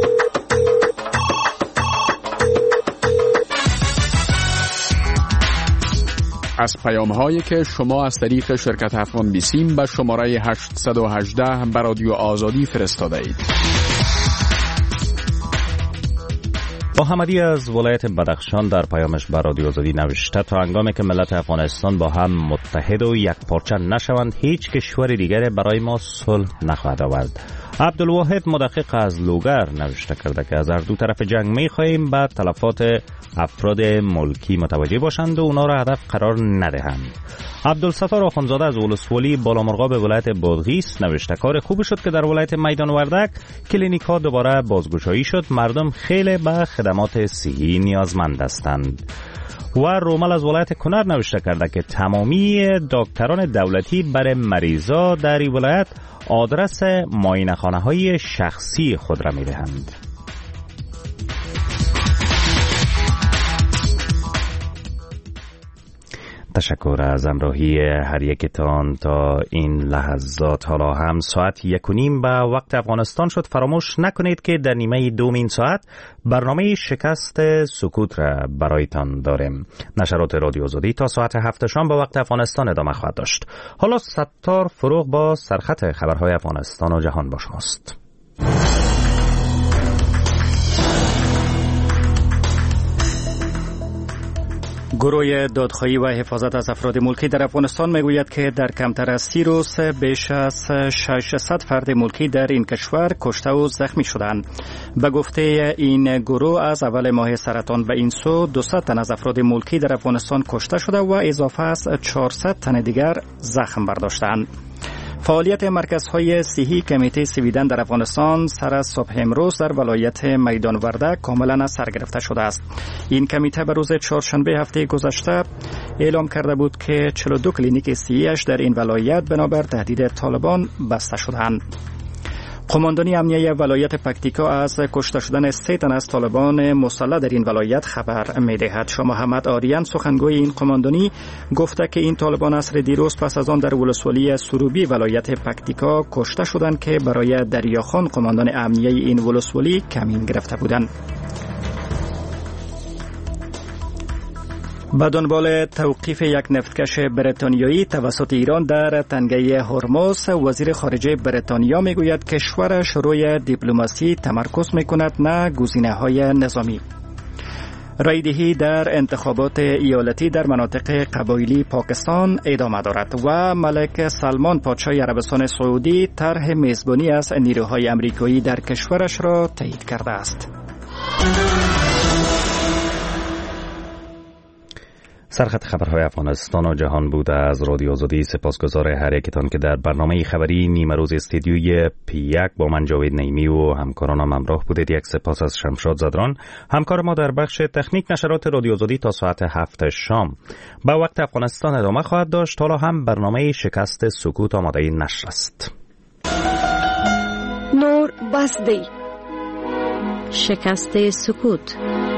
از پیام‌هایی که شما از طریق شرکت افغان بیسیم به شماره 818 به رادیو آزادی فرستاده اید. محمدی از ولایت بدخشان در پیامش به رادیو آزادی نوشته تا هنگامی که ملت افغانستان با هم متحد و یک پارچه نشوند هیچ کشور دیگر برای ما صلح نخواهد آورد. عبدالواحد مدقق از لوگر نوشته کرده که از هر دو طرف جنگ می‌خواهیم به تلفات افراد ملکی متوجه باشند و اونا را هدف قرار ندهند. عبدالستار آخوندزاده از ولسوالی بالامرغاب ولایت بادغیس نوشته کار خوبی شد که در ولایت میدان وردک کلینیک‌ها دوباره بازگشایی شد، مردم خیلی به خدمات صحی نیازمند هستند. و رومل از ولایت کنر نوشته کرده که تمامی دکتران دولتی برای مریضا در این ولایت آدرس معاینه‌خانه‌های شخصی خود را می‌دهند. تشکر از همراهی هر یکتان تا این لحظات. حالا هم ساعت 1:30 به وقت افغانستان شد. فراموش نکنید که در نیمه دوم این ساعت برنامه شکست سکوت را برایتان داریم. نشرات رادیو آزادی تا ساعت 7 شام به وقت افغانستان ادامه خواهد داشت. حالا ستار فروغ با سرخط خبرهای افغانستان و جهان با شماست. گروه دادخواهی و حفاظت از افراد ملکی در افغانستان میگوید که در کمتر از 30 روز بیش از 600 فرد ملکی در این کشور کشته و زخمی شدند. به گفته این گروه از اول ماه سرطان به این سو 200 تن از افراد ملکی در افغانستان کشته شده و اضافه از 400 تن دیگر زخم برداشتند. فعالیت مرکزهای صحی کمیته سویدن در افغانستان سر از صبح امروز در ولایت میدان وردک کاملا از سر گرفته شده است. این کمیته به روز چهارشنبه هفته گذشته اعلام کرده بود که 42 کلینیک صحی‌اش در این ولایت بنابر تهدید طالبان بسته شدند. قماندانی امنیه ولایت پکتیکا از کشته شدن 3 تن از طالبان مسلح در این ولایت خبر می‌دهد. شاه محمد آریان سخنگوی این قماندانی گفته که این طالبان عصر دیروز پس از آن در ولسوالی سروبی ولایت پکتیکا کشته شدند که برای دریاخان قماندان امنیه این ولسوالی کمین گرفته بودند. به دنبال توقیف یک نفتکش بریتانیایی توسط ایران در تنگه هرمز، وزیر خارجه بریتانیا میگوید کشورش روی دیپلماسی تمرکز میکند نه گزینه‌های نظامی. رایدهی در انتخابات ایالتی در مناطق قبایلی پاکستان ادامه دارد و ملک سلمان پادشاه عربستان سعودی طرح میزبانی از نیروهای آمریکایی در کشورش را تایید کرده است. سرخط خبرهای افغانستان و جهان بوده از رادیو آزادی. سپاسگزار هر یکتان که در برنامه خبری نیمه روز استودیوی پی 1 با من جاوید نعیمی و همکارانم همراه بودید. یک سپاس از شمشاد زدران همکار ما در بخش تکنیک. نشرات رادیو آزادی تا ساعت 7 شام با وقت افغانستان ادامه خواهد داشت. حالا هم برنامه شکست سکوت آماده نشر است. نور بسدی شکست سکوت.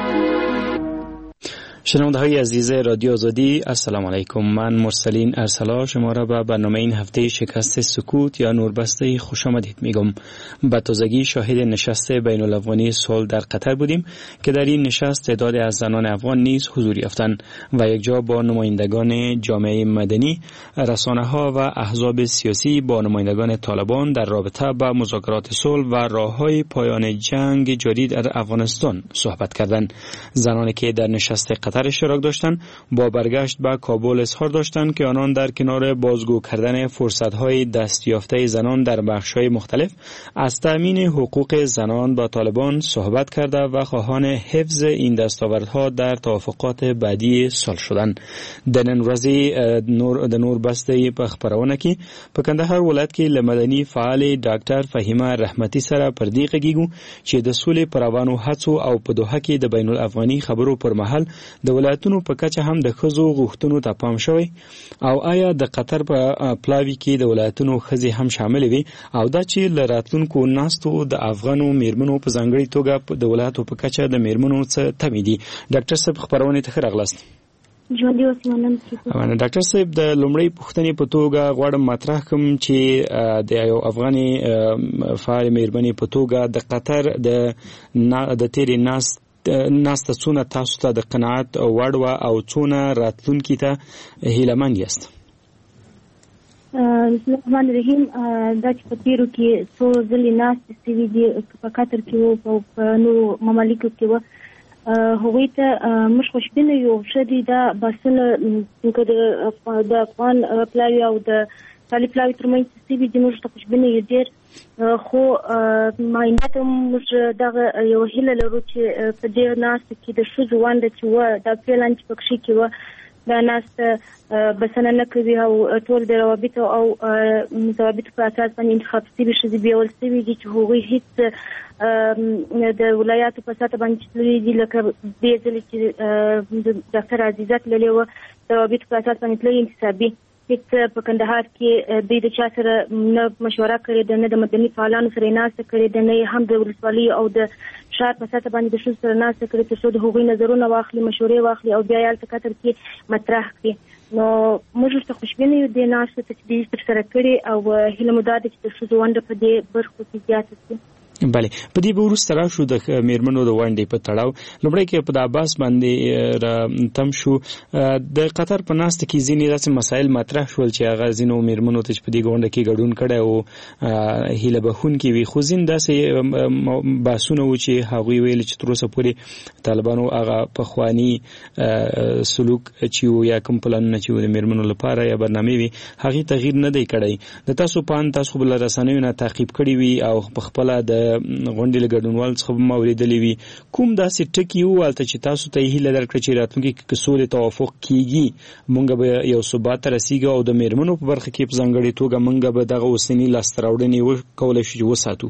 شنونده های عزیز رادیو آزادی، السلام علیکم. من مرسلین ارسلا شما را به برنامه این هفته شکست سکوت یا نوربسته خوش آمدید میگم. به تازگی شاهد نشست بین الافغانی صلح در قطر بودیم که در این نشست تعداد از زنان افغان نیز حضور یافتند و یک جا با نمایندگان جامعه مدنی، رسانه ها و احزاب سیاسی با نمایندگان طالبان در رابطه با مذاکرات صلح و راههای پایان جنگ جاری در افغانستان صحبت کردند. زنانی که در نشست قطر اشتراک داشتند با برگشت به کابل اظهار داشتند که آنان در کنار بازگو کردن فرصت‌های دستیافته زنان در بخش‌های مختلف از تأمین حقوق زنان با طالبان صحبت کرده و خواهان حفظ این دستاوردها در توافقات بعدی صلح شدند. د نن ورځې د نوربسته په خبرونه کې په کندهار ولایت کې لمدني فعال ډاکټر فهیمه رحمتي سره پر دې غږیږو چې د سولې پر روانو هڅو او په دوحه کې د بین الافغاني خبرو پر مهال د ولایتونو په کچه هم د ښځو غوښتنو ته پام شوی او آیا د قطر په پلاوي کې د ولایتونو ښځې هم شامل وي او دا چې له راتلونکو ناستو د افغانو میرمنو په ځانګړي توګه د ولایتو په کچه د میرمنو څه تمې دي. ډاکټر صاحب خبرونه ته ښه راغلاست. ژوندي اوسئ. مننه. ډاکټر صاحب د لومړۍ پوښتنې په توګه غواړم مطرح کوم چې د یو افغاني فعال میرمنې په توګه د قطر د تیرې ناسته څونه تاسو ته د قناعت وړ وه او څونه راتلونکي ته هیلهمند یاست؟ بسم الله الرحمن الرحیم. دا چې په تیرو کې څو ځلې ناستې سوي دي په قطر کې وو او په نورو ممالکو کې وو، هغوی ته موږ خوشبینه یو. ښه دي دا بحثونه که د افغان پلاوي او د طالب پلاوي ترمنځ سوي دي، موږ ته خوشبینه یو ډېر. خو معاینه ته موږ دغه یوه هیله لرو چې په دې ناستو کې د ښځو ونډه چې وه، دا فعلا چې پکښې کې وه، دا ناست بسنه نه کوي او ټول د روابط او ضوابط په اساس باندې انتخاب شوي ښځې بیول شوي دي چې هغوی هیڅ د ولایاتو په سطح باندې تللي دي لکه دې ځلې چې د ډاکټر عزیزه تللې وه د روابطو په اساس باندې تللي انتصابي هیڅ په کندهار کې دوی د چا سره نه مشوره کړې ده، نه د مدني فعالانو سره یې ناسته کړې ده، نه هم د ولسوالۍ او د شهر په سطح باندې د ښځو سره ناسته کړې تر څو د هغوی نظرونه واخلي، مشورې واخلي او بیا یې هلته قطر کې مطرح کړي. نو موږ ورته خوشبینه یو دې ناستو ته چې دوی ترسره کړې او هیله مو دا ده چې د ښځو ونډه په دې برخو کې زیاته شي. بله، په دې به وروسته راشو د میرمنو د ونډې په تړاو. لومړی کې په د عباس باندې را تم شو، د قطر په ناسته کې ځینې داسې مسایل مطرح شول چې هغه ځینو میرمنو ته چې په دې غونډه کې ګډون کړی او هیله بخونکي وي، خو ځین داسې بحثونه و چې هغوی ویل چې تر اوسه پورې طالبانو هغه پخواني سلوک چې و یا کوم پلانونه چې و د میرمنو لپاره یا برنامې وي هغې تغییر نه دی کړی. د تاسو په اند تاسو خو به له رسنیو نه تعقیب کړي وي او په خپله د غونډې له ګډونوالو څخه به مو اورېدلي وي، کوم داسې ټکي وو هلته چې تاسو ته یې هیله درکړه چې راتلونکي کې که سولې توافق کیږي موږ به یو ثبات ته رسیږو او د میرمنو په برخه کې په ځانګړې توګه موږ به دغه اوسني لاسته راوړنې وکولی شو چې وساتو؟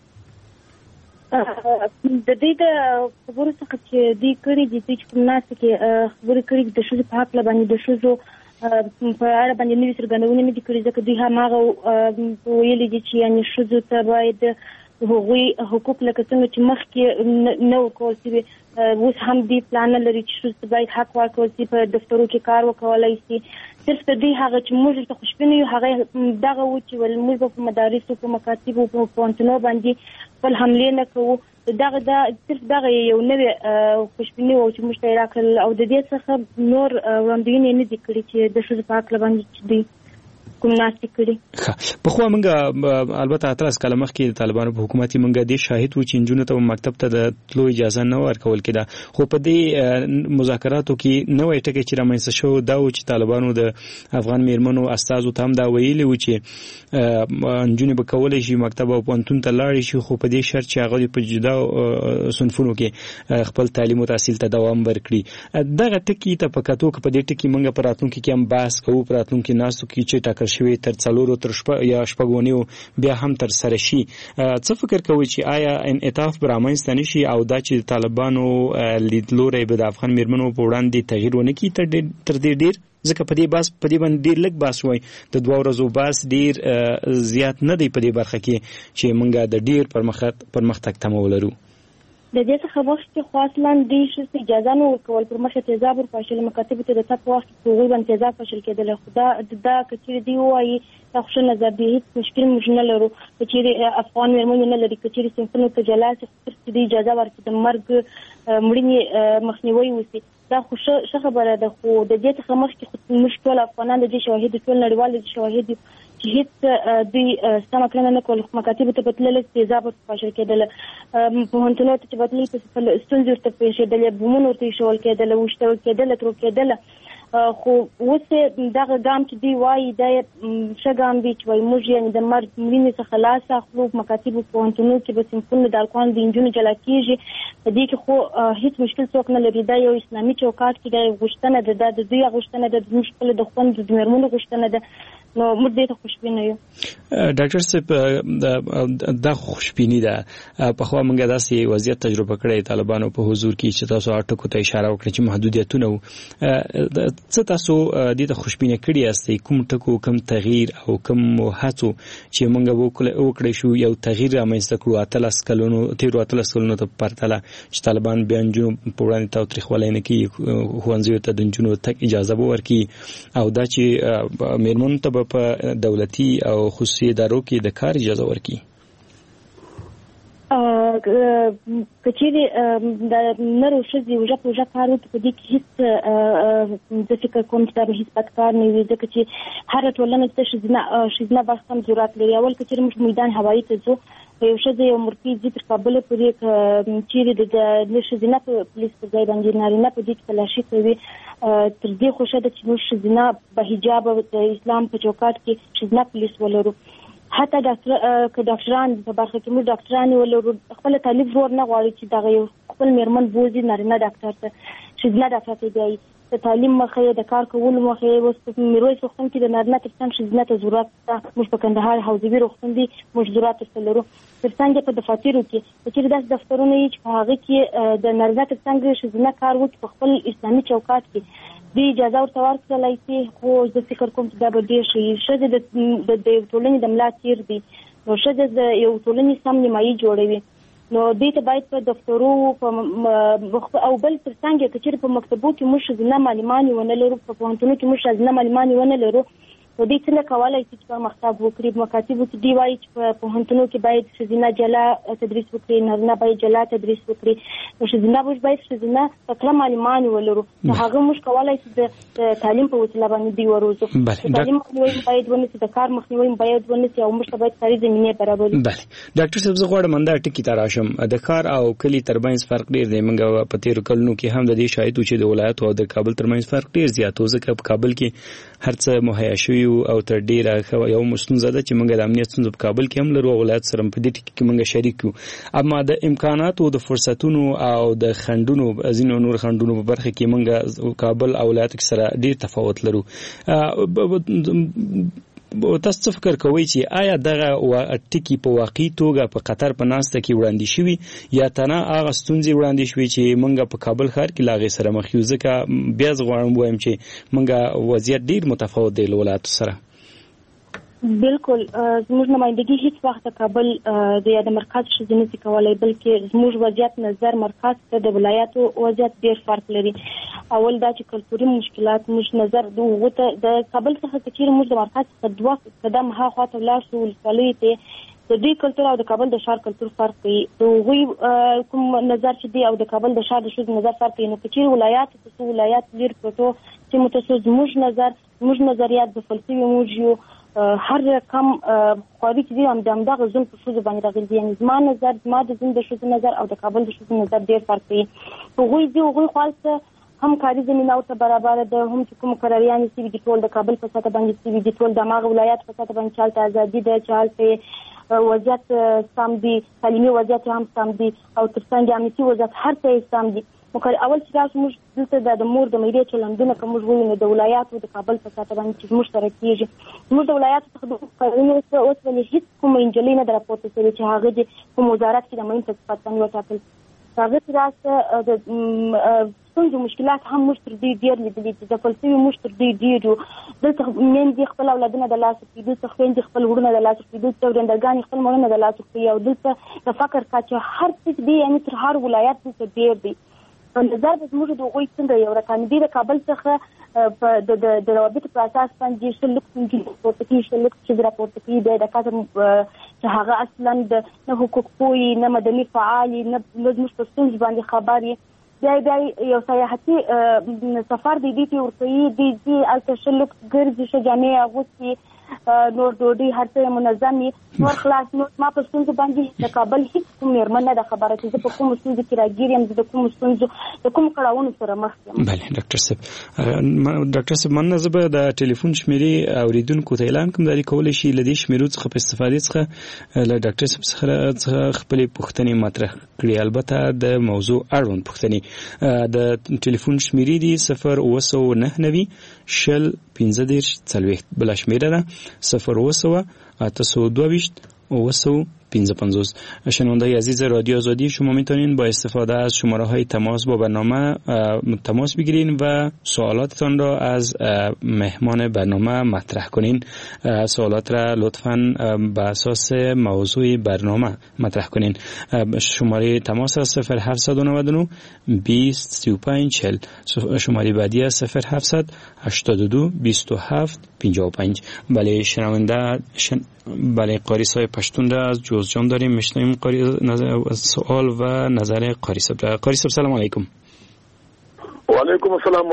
د دې د خبرو څخه چې دوی کړي دي، دوی چې په ناسته کې خبرې کړي دي د ښځو په هکله باندې د ښځو په اړه باندې نوې څرګندونې نه دي کړي، ځکه دوی هماغه ویلي دي چې یعنې ښځو ته باید هغوی حقوق لکه څنګه چې مخکې نه ورکول شوي اوس هم دې پلان نه لري چې ښځو ته باید حق ورکول شي په دفترو کې کار وکولی شي. صرف د دوی هغه چې موږ ورته خوشبینه یو هغه دغه و چې ول موږ به په مدارسو په مکاتبو په پوهنتونو باندې خپل حملې نه کوو. صرف دغه یو نوې خوشبیني و چې موږ ته یې راکړل او د دې څخه نور وړاندوینې نه دي کړي چې د ښځو په هکله باندې چې دوی کوم ناستې کړي. پخوا موږ البته 18 کاله مخکې د طالبانو په حکومت کې موږ دې شاهد وو چې نجونو ته مکتب ته د تلو اجازه نه ورکول کېده، خو په دې مذاکراتو کې نوی ټکی چې رامنځته شو دا و چې طالبانو د افغان میرمنو استازو ته هم دا ویلي و چې نجونې به کولی شي مکتب او پوهنتون ته لاړې شي، خو په دې شرط چې هغه په جدا صنفونو کې خپل تعلیم او تحصیل ته دوام ورکړي. دغه ټکي ته په کتو که په دې ټکي موږ په راتلونکي کې هم بحث کوو، په راتلونکي ناستو کې چې ټاکل شوی تر 4 تر یا شپږونیو بیا هم تر سره شي، څه فکر کوئ چې آیا انعطاف به رامنځته نه شي او دا چې طالبانو لیدلوری به د افغان میرمنو په وړاندې تغییر ونه کړي تر دې ډېر؟ ځکه په دې باندې ډېر لږ بحث وای، د 2 ورځو بحث ډېر زیات نه دی په دې برخه کې چې موږ د ډېر پرمختګ تمه ولرو. د دې څخه وخت خو اصلا دې ښځې اجازه نه ورکول، پر مخ تیزاب ورپاشل مکاتبو ته د تپ وخت په هغوی باندې تیزاب پاشل کېدل. خو دا که چېرې دوی ووایي دا خو ښه نظر دی، هېڅ مشکل موږ نه لرو. که چېرې افغان مېرمنې نه لري، که چېرې صنفونو ته جلا شي، صرف دې اجازه ورکړي د مرګ مړینې مخنیوی وشي، دا خو ښه خبره ده. خو د دې څخه مخکې موږ ټول افغانان د دې شواهد، ټول نړیوال د شواهد چې هیڅ دوی سمه کړنه نه کول. مکاتبو ته به تلل تیزاب ورپاشل کېدل، پوهنتونو ته چې به تلل ستونزې ورته پېښېدلې، بمونه ورته ایښول کېدل، وشتول کېدل، ترو کېدل. خو اوس دغه ګام چې دوی وایي دا ښه ګام دی چې وایي موږ یعنې د مرګ مړینې څخه لاس اخلو، مکاتبو پوهنتونونو کې به صنفونه د هلکانو د نجونو جلا کېږي. په دې کې خو هیڅ مشکل څوک نه لري. دا یو اسلامي چوکاټ کې دا یو غوښتنه ده، دا د دوی غوښتنه ده، زموږ خپله د خوند د مېرمنو غوښتنه ده. نو موږ دې ته خوشبینه یو. ډاکټر صاحب دا خوشبیني ده. پخوا موږ داسې وضعیت تجربه کړی طالبانو په حضور کې چې تاسو ټکو ته اشاره وکړه چې محدودیتونه وو. څه تاسو دې ته خوشبینه کړي یاستئ؟ کوم ټکو، کوم تغییر او کوم هڅو چې موږ وکړی شو یو تغییر رامنځته کړو تېرو 18 کلونو ته پرتله چې طالبان بیا نجونو په وړاندې تاوتریخوالی نه کوي، ښوونځیو ته د نجونو تګ اجازه به ورکړي او دا چې میرمنو ته په دولتي او خصوصي ادارو کې د کار اجازه ورکړي. که چېرې د نرو ښځې وژه په وژه کار وکړي، په دې کې هېڅ زه فکر کوم چې دا به هېڅ بد کار نه وي، ځکه چې هره ټولنه چې ښځینه برخه هم ضرورت لري. اول که چېرې موږ میدان هوایي ته ځو، یو ښځه یو مورکۍ ځي تر کابله پورې، که چېرې د ښځینه په پولیس په ځای باندې نارینه په دې کې تلاشي کوي، تر دې خو ښه ده چې موږ ښځینه به حجاب د اسلام په چوکاټ کې ښځینه پولیس ولرو. حتی که ډاکټران په برخه کې موږ ډاکټرانې ولرو، خپله تعلیف زور نه غواړي چې دغه یو خپل مېرمن بوځي نارینه ډاکټر ته، ښځینه ډاکټر ته بیایي. د تعلیم مخه د کار کولو مخه اوس په میرویس روغتون کې د نارینه ترڅنګ ښځینه ته ضرورت شته. موږ په کندهار حوزوي روغتون دی موږ ضرورت لرو. ترڅنګ په دفاترو کې چې داسې دفترونه یې چې په هغه کې د نارینه ترڅنګ ښځینه کار وکړي په خپل اسلامي چوکاټ کې د اجازه ورته ورکړلای شي. خو زه فکر کوم چې دا به ډېر ښه ښځې د یو ټولنې د ملا تیر دي، نو ښځې د یو ټولنې سم نیمایي جوړوي. نو دې ته باید په دفترو او بل ترڅنګ که چېرې په مکتبو کې موږ ښځینه معلمان ونه لرو، په پوهنتونو کې موږ ښځینه معلمان ونه لرو، نو دوی څنګه کولی شي چې پرمختګ وکړي. مکاتبو کې دوی وایي چې په پوهنتونو کې باید ښځینه جلا تدریس وکړي، نارینه باید جلا تدریس وکړي. نو ښځینه موږ باید ښځینه تکړه معلمان ولرو چې هغه موږ کولی شي د تعلیم په وسیله باندې دوی وروزو. د تعلیم مخنیوی باید ونشي، د کار مخنیوی باید ونشي، او موږ ته باید کاري زمینې برابرې. بله ډاکټر صاحب، زه غواړم همدا ټکي ته راشم. د کار او کلي ترمنځ فرق ډېر دی. موږ په تېرو کلونو کې هم د دې شاهد وو چې د ولایتو او د کابل ترمنځ فرق ډېر زیات و، ځکه په کابل کې هر څه مهیا شوي او تر ډېر یو مستونزه ده چې موږ د امنیت ستونزه په کابل کې هم لرو او ولایت سره په دې ټکي کې موږ شریک یو. اما د امکاناتو د فرصتونو او د خنډونو ځینو نور خنډونو په برخه کې موږ کابل او ولایت کې سره ډېر تفاوت لرو. تاسو څه فکر کوئ چې آیا دغه ټکي په واقعي توګه په قطر په ناسته کې وړاندې شوي یا تنه هغه ستونزې وړاندې شوي چې موږ په کابل ښار کې لا هغې سره مخ یو؟ ځکه بیا زه غواړم ووایم چې موږ وضعیت ډېر متفاوت دی له ولایتو سره. بالکل زموږ نمائندګي هیڅ وخت د کابل د یا د مرکز ښځې نشي کولی، بلکې زموږ وضعیت نظر مرکز ته د ولایاتو وضعیت ډېر فرق لري. اول دا چې کلتوري مشکلات موږ نظر د هغو ته د کابل څخه که چېرې موږ د مرکز څخه 2 قدم هاخوا ته ولاړ شو ولسوالیو ته، د دوی کلتور او د کابل د ښار کلتور فرق کوي. د هغوی کوم نظر چې دی او د کابل د ښار د ښځو نظر فرق کوي. نو که چېرې ولایاتو ته څو ولایات لرې پرتو سیمو ته څو زموږ نظریات د فلسفي موږ یو هر رقم خواري چې دی همدغه ظلم په ښځو باندې راغلی دی. یعنې زما نظر، زما د ځینو د ښځو نظر او د کابل د ښځو نظر ډېر فرق کوي. هغوی خواست هم کاري زمینه ورته برابره ده، هم چې کوم قراریانې سوي دي ټول د کابل په سطحه باندې سوي دي، ټول د هماغه ولایت په سطحه باندې چې هلته ازادي ده، چې هلته وضعیت سم دی، تعلیمي وضعیت هم سم دی، او ترڅنګ امنیتي وضعیت هر څه یې سم دي. اول چې تاسو موږ دلته د مور د میرې چلندونه که موږ ووینو د ولایاتو د کابل په سطحه باندې چې زموږ سره کېږي، زموږ د ولایاتو څخه د قوانینو اوس ولې هېڅ کومه نجلۍ نه ده راپورته شوې چې هغه د کوم وزارت کې د مهم په صفت باندې وټاکل. هغه چې راسته د ستونزو مشکلات هم موږ تر دوی ډېر لیدلي دي، د فلسفي موږ تر دوی ډېر یو. دلته میندې خپل اولادونه د لاسه کړي، دلته خویندې خپل وروڼه د لاسه کړي، دلته ورندګانې خپل مړونه د لاسه کړي، او دلته د فقر کچه هر څه دی، یعنې تر هر ولایت دلته ډېر دی. نظر به زموږ د هغوی څنګه یو رقم دی. د کابل څخه د روابطو په اساس باندې ښه لوکس نجونې راپورته کوي، ښه لوکس ښځې راپورته کوي، بیا د کسب چې هغه اصلا د نه حقوق پوهي، نه مدني فعال، نه زموږ په ستونزو باندې خبر یې. بیا یو سیاحتي سفر دی، دوی ته ورکوي، دوی ځي هلته ښه لوکس ګرځي، ښه جامې اغوستي، نور ډوډۍ هر څه منظم وي، نور خلاص. نور ما په ستونزو باندې د کابل هېڅ کوم مېرمن نه ده خبره چې زه په کومو ستونزو کې راګیر یم، زه د کومو ستونزو د کومو کړاوونو سره مخ یم. بله ډاکټر صاحب، مننه. زه به د ټلیفون شمېرې اورېدونکو ته اعلان کوم، دا کولی شي له دې شمېرو څخه په استفادې څخه له ډاکټر صاحب څخه خپلې پوښتنې مطرح کړي، البته د موضوع اړوند پوښتنې. د ټلیفون شمېرې دي 0999 شل 15 40، بله شمېره ده 09 822 955. شنونده‌های عزیز رادیو آزادی، شما میتونین با استفاده از شماره‌های تماس با برنامه تماس بگیرین و سوالاتتان را از مهمان برنامه مطرح کنین. سوالات را لطفاً به اساس موضوع برنامه مطرح کنین. شماره تماس از 0799 20 35 40. شماره بعدی از 0700 82 27 55. بله شنونده بله قاری صاحب پشتون را از جوزجان داریم، میشنویم سوال و نظر قاری صاحب. قاری صاحب سلام علیکم. و علیکم السلام.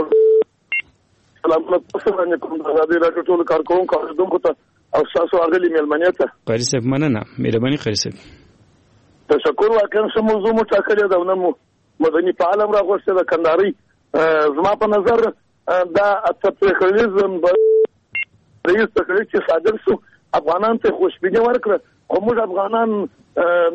سلام علیکم. آزادی راډیو ټول کارکونکو اوریدونکو ته او تاسو اغلی ملمنه ته. قاری صاحب مننه، مهرباني قاری صاحب. تشکر. واقعا سم موضوع مو ټاکلې ده، نو مدني فعال را غوښته د کندهاري. زما په نظر دا اتفاقیزم رئیس تقریر چې صادر شو افغانان ته خوشبیني ورکړه، خو موږ افغانان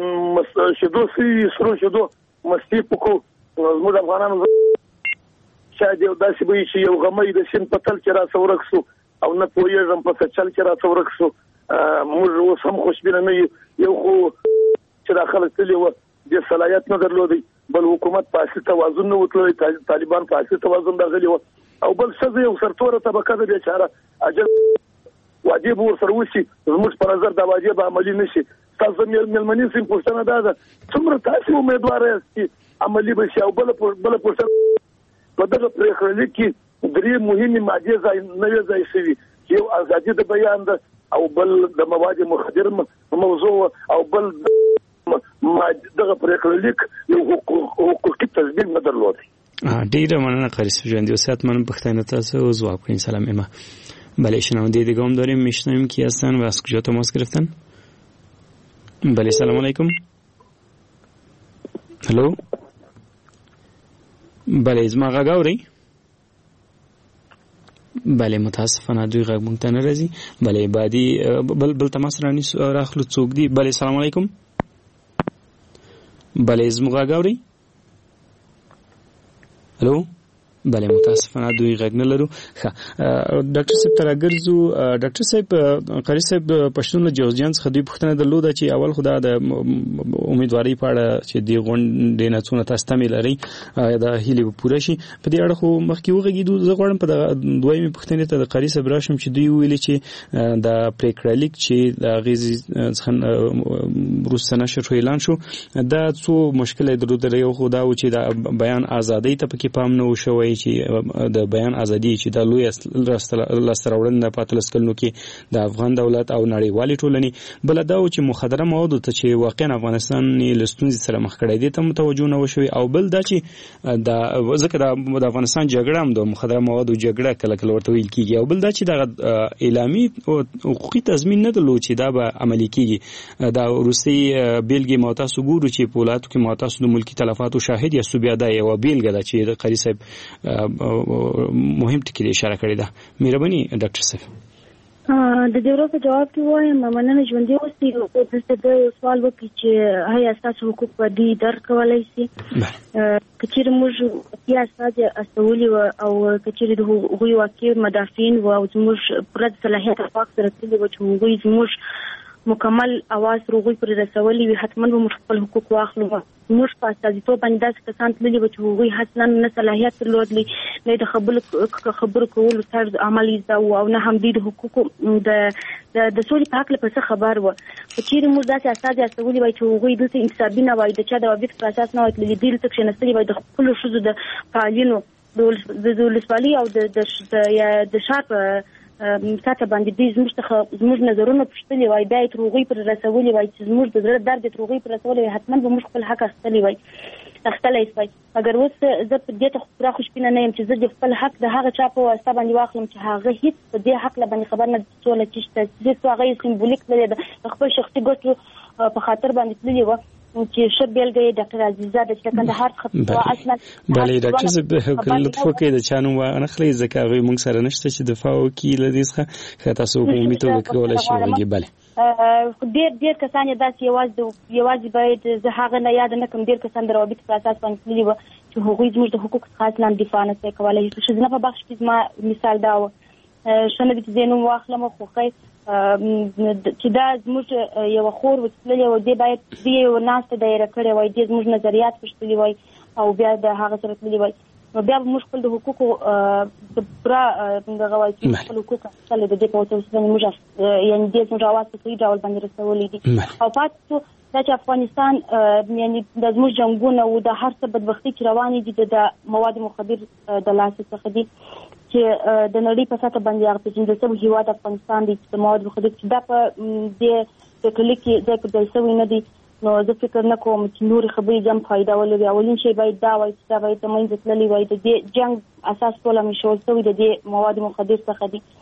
شیدو سرو شیدو مستي پکو، موږ افغانان شاید یو داسې وي چې یو غمی د سیند په تل کې راڅه ورک شو او نه پوهېږم په څه چل کې راڅه ورک شو. موږ اوس هم خوشبینه نه یو خو چې دا خلک تللي وه دې صلاحیت نه درلودی، بل حکومت په اصلي توازن نه و تللی، طالبان په اصلي توازن راغلي وه، او بل ښځه یو سرتوره طبقه ده بیچاره اجل وعدې به ورسره وشي، زموږ په نظر دا وعدې به عملي نه شي. تاسو مېلمنې سیم پوښتنه دا ده څومره تاسې امیدواره یاست چې عملي به شي؟ او بله پوښتنه په دغه پرېکړه کې 3 مهمې مادې نوې ځای شوي، یو ازادي د بیان ده، او بل د مواد مخدر موضوع، او بل دغه پرېکړه لیک یو حقوقي تضمین نه درلود. ډیره مننه قاری صاحب جان، دیوسیت من پختن تاسو جواب کنین. سلام اما. بله شنونده دیگه هم داریم، میشنویم کی هستن و از کجا تماس گرفتن؟ بله سلام علیکم. هلو بله از ما غږ اورئ؟ بله متاسفانه دوی غږ مونږ ته نه راځي. بله بعدي بل تماس راخلو څوک دی؟ بله سلام علیکم. بله از ما غږ اورئ؟ هلو بله متاسفانه دوی غږ نه لرو. ډاکټر صاحب ته راګرځو. ډاکټر صاحب قاری صاحب پښتون له جوزجان څخه دوی پوښتنه درلوده چې اول خو دا د امیدوارۍ په اړه چې دې غونډې نه څونه تاسو تمې لرئ دا هیلې به پوره شي. په دې اړه خو مخکې وغږېدو. زه غواړم په دغه دویمې پوښتنې ته د قاری صاحب راشم چې دوی ویلي چې دا پرېکړه لیک چې د هغې څخه وروسته نشر شو اعلان شو دا څو مشکل یې درلودل. یو خو دا و چې د بیان ازادۍ ته پکې پام نه و شوی چې د بیان ازادي چې د لوی لاسته راوړنه په 13 کلونو کې د افغان دولت او نړیوالې ټولنې. بل دا و چې مخدره موادو ته چې واقعا افغانستان له ستونزې سره مخ کړی دی ته متوجه نه وشوي، او بل دا چې ځکه د افغانستان جګړه هم د مخدره موادو جګړه کله کله ورته ویل کېږي، او بل دا چې د اعلامي حقوقي تضمین نه درلود چې دا به عملي کېږي. دا وروستۍ بیلګې ما تاسو ګورو چې په ولایتو کې ما تاسو د ملکي تلفاتو شاهد یا بیا دا یوه بیلګه ده چې د قاری صاحب مهم ټکی اشاره کړې ده. مهرباني ډاکټر صاحب. د دې ورو په جواب کې وایم مننه ژوندۍ اوسئ. او دلته د سوال وکړي چې آیا ستاسو حقوق په دې درک کولای شي؟ که چیرې موږ یا استازي استولي او که چیرې د هغوی واقعي مدافعین او زموږ پوره صلاحیت پاک سره تللي و چې هغوی زموږ مکمل اواز روغوي پر رسولي وي، حتما به موږ خپل حقوق واخلو. موږ په استازیتوب باندې داسې کسان تللي و چې هغوی حتما نه صلاحیت درلودلی، نه د خبرو کولو طرز عمل زده او نه هم د حقوقو د سولې په هکله په څه خبر وه. که چیرې موږ داسې استازي استولي وای چې هغوی دلته انتصابي نه وای، د چا د وابط پر اساس نه وای تللي، دلته کښېنستلي وای د خپلو ښځو د فعالینو د ولسوالۍ او د ښار په ساته باندې دوی زموږ نظرونه پوښتلي وای، بیا یې تر هغوی پر رسولي وای چې زموږ د زړه درد یې تر هغوی پر رسولی وای، حتما به موږ خپل حق اخیستلی وای. مګر اوس زه په دې ته پوره خوشبینه نه یم چې زه د خپل حق د هغه چا په واسطه باندې واخلم چې هغه هېڅ په دې حقله باندې خبر نه څوله چې شته څه هغه یې سمبولیک تللې ده د خپل شخصي ګټو په خاطر باندې تللې وه چې ښه بیلګه یې ډاکټر عزیزه ده چې د کندهار څخه اصلا. بله ډاکټر صاحب لطف وکړئ د چا نوم ونخلئ ځکه هغوی موږ سره نشته چې دفاع وکړي له دې څخه. ښه تاسو په عمومي توګه کولی شئ ووایئ. بله ډېر کسان یې داسې یوازې باید زه هغه نه یاده نه کړم، ډېر کسان د روابطو په اساس باندې تللي وه چې هغوی زموږ د حقوقو څخه اصلا دفاع نه شي کولی. ښځینه په بخش کې زما مثال دا و، ښه نه دي چې زه نوم واخلم، خو چې دا زموږ یوه خور وتللې وه، دې باید دې یوه ناسته دایره کړې وای، دې زموږ نظریات پوښتلي وای او بیا د هغه سره تللي وای، نو بیا به موږ خپل د حقوقو پوره دغه وای چې خپل حقوق اخیستل د دې په وسیله باندې موږ یعنې دې زموږ اواز په صحیح ډول باندې رسولی دي. او پاتې شو دا چې افغانستان یعنې د زموږ جنګونه او د هر څه بدبختي چې روانې دي د مواد مخدر د لاسه څخه دي چې د نړۍ په سطحه باندې هغه پېژندل شوی هېواد افغانستان دی چې د مواد مخدر چې دا په دې ټکلي کې ځای پر ځای شوی نه دی. نو زه فکر نه کوم چې نورې خبرې جنګ فایده ولري. اولین شی باید دا وایي چې دا باید د منځه تللی وای، د دې جنګ اساس ټول هم ایښودل شوی د دې مواد مخدر څخه دی.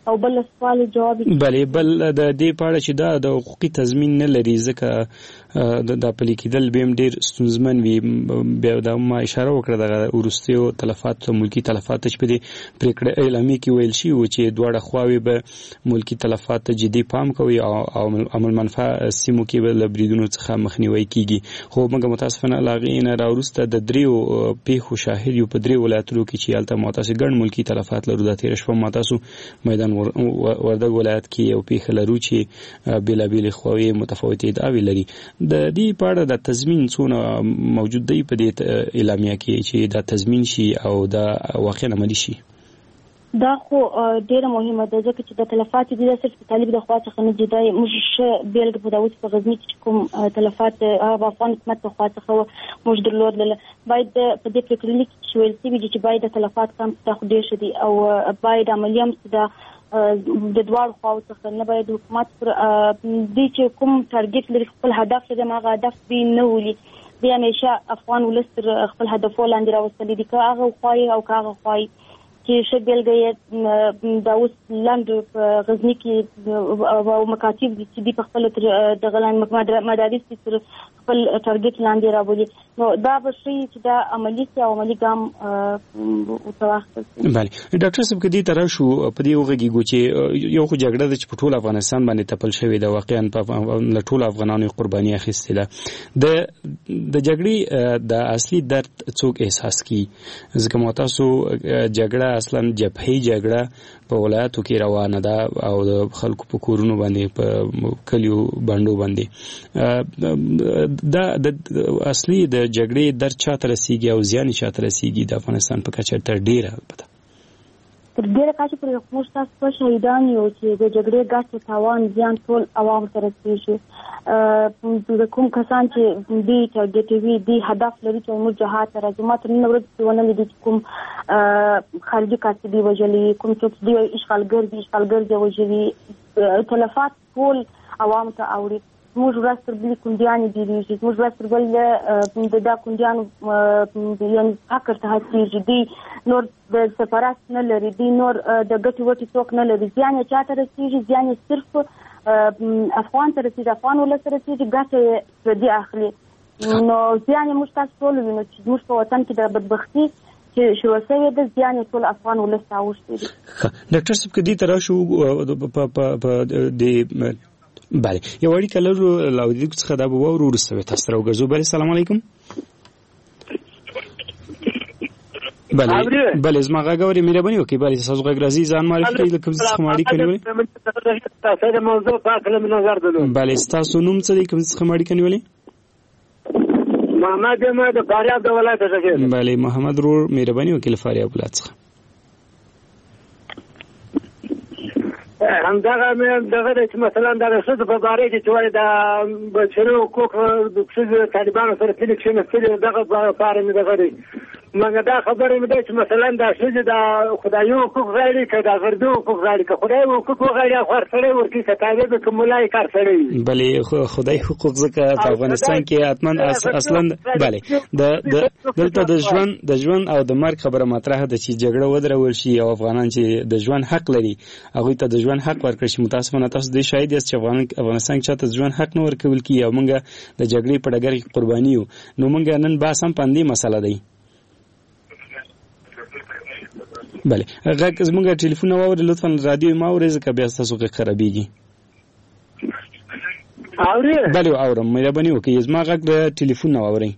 او بل سوال جواب بلې بل د دې پاړه چې دا د حقوقي تضمین نه لري ځکه د پلي کېدل به هم ډېر ستونزمن وي. بیا دا ما اشاره وکړه دغه وروستیو تلفات ملکي تلفات چې په دې پریکړه اعلامیه کې ویل شي و چې دواړه خواوې به ملکي تلفات ته جدي پام کوي او عمل منفعه سیمو کې به له بریدونو څخه مخنیوي کیږي. خو موږ متاسفانه له هغې نه راوروسته د دریو پیښو شاهد یو په دریو ولایتونو کې چې هلته ما تاسو ګڼ ملکي تلفات لرو. دا تېره شپه ما تاسو میدان وردګ ولایت کې یو پیښه لرو چې بېلابېلې خواوې متفاوتې ادعاوې لري. د دې په اړه د تضمین څونه موجود دی په دې اعلامیه کې چې دا تضمین شي او دا واقعا عملي شي؟ دا خو ډیره مهمه ده ځکه چې د تلفات دي صرف طالب د خوا څخه نه دي. دا موږ بیلګه په داوود په غزني کې کوم تلفات هغه افغان حکومت په خوا څخه موږ درلودل. باید په دې پریکړه کې چې ویل شوي دي چې باید د تلفات کم څه خو ډېر شدي او باید عملي هم د دواړو خواو څخه نه باید حکومت پر دې چې کوم ټارګټ لري خپل هدف لري هغه هدف به نه ولي. دی همیشه افغان ولس تر خپل هدفو لاندې راوستلی دي که هغه خوایي او که هغه خوایي چې ښه بېلګه یې دا اوس لنډ په غزني کې او مکاتب دي چې دوی په خپله تر دغه لاندې مدارس دي تر خپل ټارګټ لاندې راولي. نو دا به ښیي چې دا عملي سي او عملي ګام ورته واخیستل سي. بله ډاکټر صاحب که دې ته راشو په دې وغږیږو چې یو خو جګړه ده چې په ټول افغانستان باندې تپل شوې ده، واقعا له ټولو افغانانو قرباني اخیستې ده. د جګړې د اصلي درد څوک احساس کړي؟ ځکه ما تاسو جګړه اصلا جبهي جګړه په ولایتو کې روانه ده او د خلکو په کورونو باندې په کلیو باندې دا د اصلي د جګړې در چاته رسیږي او زیان چاته رسیږي د افغانستان په کچه تر ډیره البته تر ډیره کچه پر موږ تاسو په شهیدان یو چې د جګړې ګټه تاوان زیان ټول عوام ته رسیږي. د کوم کسان چې دې ټارګټ وي دې هدف لري چې موږ جهاد ته راځو. ما تر نن ورځې ونه لیدل چې کوم خارجي کاسبي وژلي، کوم څوک دې اشغالګر دي وژلي. تلفات ټول عوام ته اوري. موږ ورځ تر بلې کونډیانې ډېرېږي، موږ ورځ تر بل د دا کونډیانو یعنې فقر ته هڅېږي. دوی نور د سفارت نه لري، دوی نور د ګټې وټې څوک نه لري. زیان یې چاته رسېږي؟ زیان یې صرف افغان ته رسېږي، افغان ولس ته رسېږي، ګټه یې پردي اخلي. نو زیان یې موږ تاسو ټول وینو چې زموږ په وطن کې د بدبختي چې شروع شوې ده زیان یې ټول افغان ولس ته اوښتی دي. ډاکټر صاحب که دې ته راشو په دې بله یو اړیکه لرو له اورېدونکو څخه دا به واورو وروسته به تاسو ته راوګرځو. بله السلام علیکم. بله زما غږ اورئ؟ مهرباني وکړئ. بله ستاسو غږ راځي، ځان معرفي کړئ. له کوم څه څخه اړیکه نیولې؟ بله ستاسو نوم څه دی؟ کوم څه څخه اړیکه نیولې؟ محمد یم د فاریاب د ولایت څخه. بله محمد ورور مهرباني وکړئ له فاریاب ولایت څخه. همدغه مې دغه چې مثلا د ښځو په باره کې چې وایي د بشري حقوق د ښځو طالبانو سره کلي کښېنستلي دغه لپاره مې دغه دی. مګر دا خبره مې ده چې مثلا د ښځې د خدایي حقوق غواړي که د غربي حقوق غواړي. که خدایي حقوق وغواړي هغه هر سړی ورکوي، که طالب وي که ملا یې کار سړی وي. بلې خدایي حقوق ځکه په افغانستان کې حتما اصلا بلې دلته د ژوند او د مرګ خبره مطرحه ده چې جګړه ودرول شي او افغانان چې د ژوند حق لري هغوی ته د ژوند حق ورکړي شي. متاسفانه تاسو دې شاهد یاست چې افغانستان کې چاته د ژوند حق نه ورکول کېږي او موږ د جګړې په ډګر کې قرباني یو. نو موږ نن بحث هم په همدې مسله دی. بله غږ زموږ ټلیفون واورئ لطفا، رادیو مه اورئ ځکه بیا ستاسو غږ خرابېږي. اورئ؟ بله اورم، مهرباني وکړئ زما غږ د ټلیفون نه واورئ.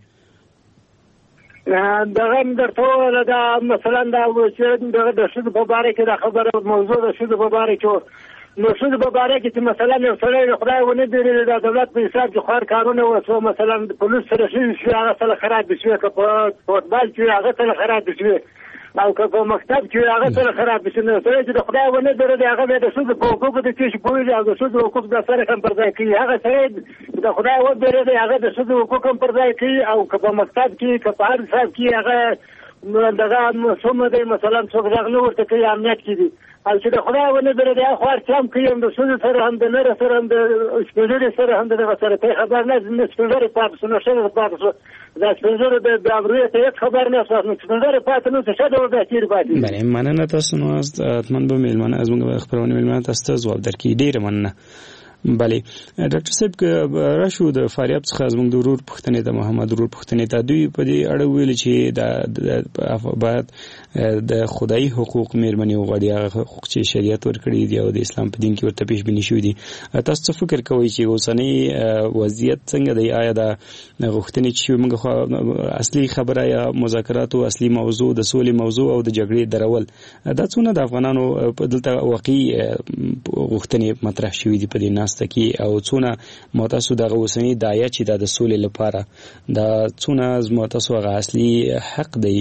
دغه درته وویله دا مثلا دا دغه د ښځو په باره کې دا خبره موضوع د ښځو په باره کې نو ښځو په باره کې چې مثلا یو سړی د خدای ونه بیرېږي د دولت په حساب چې خوار کارونه وشوه، مثلا پولیس سره ښځې شوې هغه سره خرابې شوې، که په فوټبال کې وي هغه سره خرابې شوې، او که په مکتب کې وي هغه سره خرابې شوې. نو سړی چې د خدای ونه بیرېږي هغه بیا د ښځو په حقوقو د څه شي پوهېږي او د ښځو حقوق د سره هم پر ځای کوي. هغه سړی د خدای وبېرېږي هغه د ښځو حقوق هم پر ځای کوي، او که په مکتب کې که په هر حساب کې هغه دغه معصومه دی، مثلا څوک غږ نه ورته کوي، امنیت کې دي، او چې د خدای ونه بره د خوار چم کوي هم د ښځو سره هم د نره سره هم د سپینږیري سره هم دغه سره ته خبر نه سپینږیري پاتې شو نو ښځه پاتې شو دا سپینږیري د ابرویه ته هیڅ خبر نه شو نو سپینږیري پاتې نو څه ډول بهتر پاتې بله مننه تاسو نو حتما به میلمانه از موږ خبرونه میلمانه تاسو ته ځواب درکړي ډیره مننه بله ډاکټر صاحب راشو د فاریاب څخه زموږ د ورور پوښتنې د محمد ورور پوښتنې ته دوی په دې اړه ویل چې باید د خدایي حقوق مېرمنې وغواړي هغه حقوق چې شریعت ورکړي دي او د اسلام په دین کې ورته پیش بیني شوي دي تاسو څه فکر کوئ چې اوسنی وضعیت څنګه دی آیا د غوښتنې چې موږ اصلي خبره یا مذاکرات او اصلي موضوع د سولې موضوع او د جګړې درول دا څونه د افغانانو دلته واقعي غوښتنې مطرح شوي دي په دې ناستکی او څونه متاسو دغه اوسنی دایه چې د سولې لپاره دا څونه متاسو غا اصلي حق دی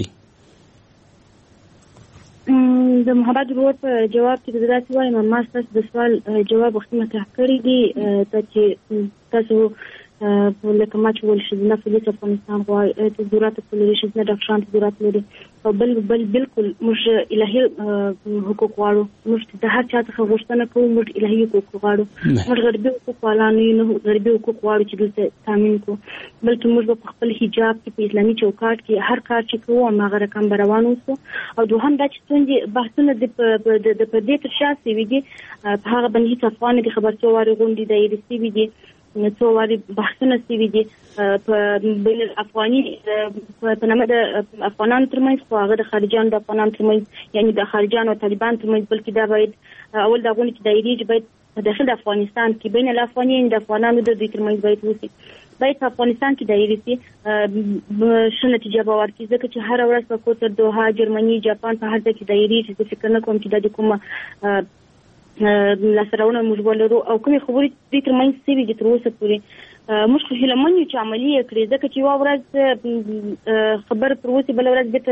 د محمد ورور په جواب کې د داسې وایم ما تاسو د سوال جواب وخت مطرح کړی دی چې تاسو لکه ما چې ول شي نه پولیس افغانستان غواړي ته ضرورت پولیس شي نه ډاکټران ته ضرورت لري او بل بالکل موږ الهي حقوق غواړو موږ د هر چا څخه غوښتنه کوو موږ الهي حقوق غواړو موږ غربي حقوق نه غربي حقوق غواړو چې دلته تامین کو بلکې موږ په خپل حجاب کې په اسلامي چوکاټ کې هر کار چې کوو هغه رقم روان اوسو او دوهم دا چې څنګه بحثونه د دې تر شا سوي دي هغه باندې هیڅ افغان د خبرتو واري غونډې د ایرسي دي څو واري بحثونه سوي دي په بین الافغاني په نامه د افغانانو ترمنځ خو هغه د خارجيانو د افغانانو ترمنځ یعنی د خارجيانو او طالبان ترمنځ بلکې دا باید اول دا غونډه چې دایري باید په داخل د افغانستان کې بین الافغاني د افغانانو د دوی ترمنځ باید وشي باید په افغانستان کې دایري سي ښه نتیجه به ورکړي ځکه چې هر ورځ په کوتر دوحه جرمني جاپان په هر ځای کې دایري چې فکر نه کوم چې د کومه لاسرونه موږ ولرو او کومې خبرې دې ترمنځ سوي دي تر اوسه پورې موږ خو هیله من یو چې عملي یې کړي ځکه چې یوه ورځ خبر پر اوسې بله ورځ بېرته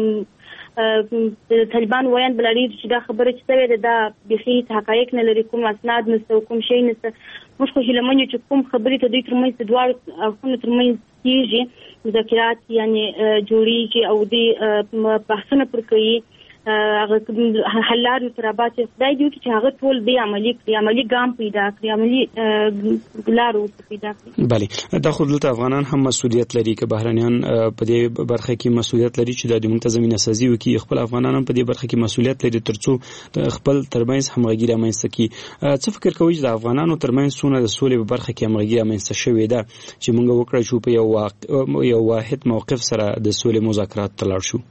طالبان ویاند بلاري چې دا خبره چې سوې ده دا بیخي هېڅ حقایق نه لري کوم اسناد نشته او کوم شی نشته موږ خو هیله من یو چې کوم خبرې ته دوی ترمنځ د دواړو اړخونو ترمنځ کېږي مذاکرات یعنې جوړېږي او دوی بحثونه پر کوي هغه حل لارې تر اباسي خدای دې وکړي چې هغه ټول دې عملي کړي عملي ګام پیدا کړي عملي لارو پیدا کړي بله دا خو دلته افغانان هم مسؤلیت لري که بهرانیان په دې برخه کې مسؤلیت لري چې د موږ ته زمينه سازي وکړي خپل افغانان هم په دې برخه کې مسؤلیت لري ترڅو خپل ترمنځ همغږي رامنځته کړي څه فکر کوئ چې د افغانانو ترمنځ څونه د سولې په برخه کې همغږي رامنځته شوې ده چې موږ وکړای شو په یو واحد موقف سره د سولې مذاکرات ته لاړ شو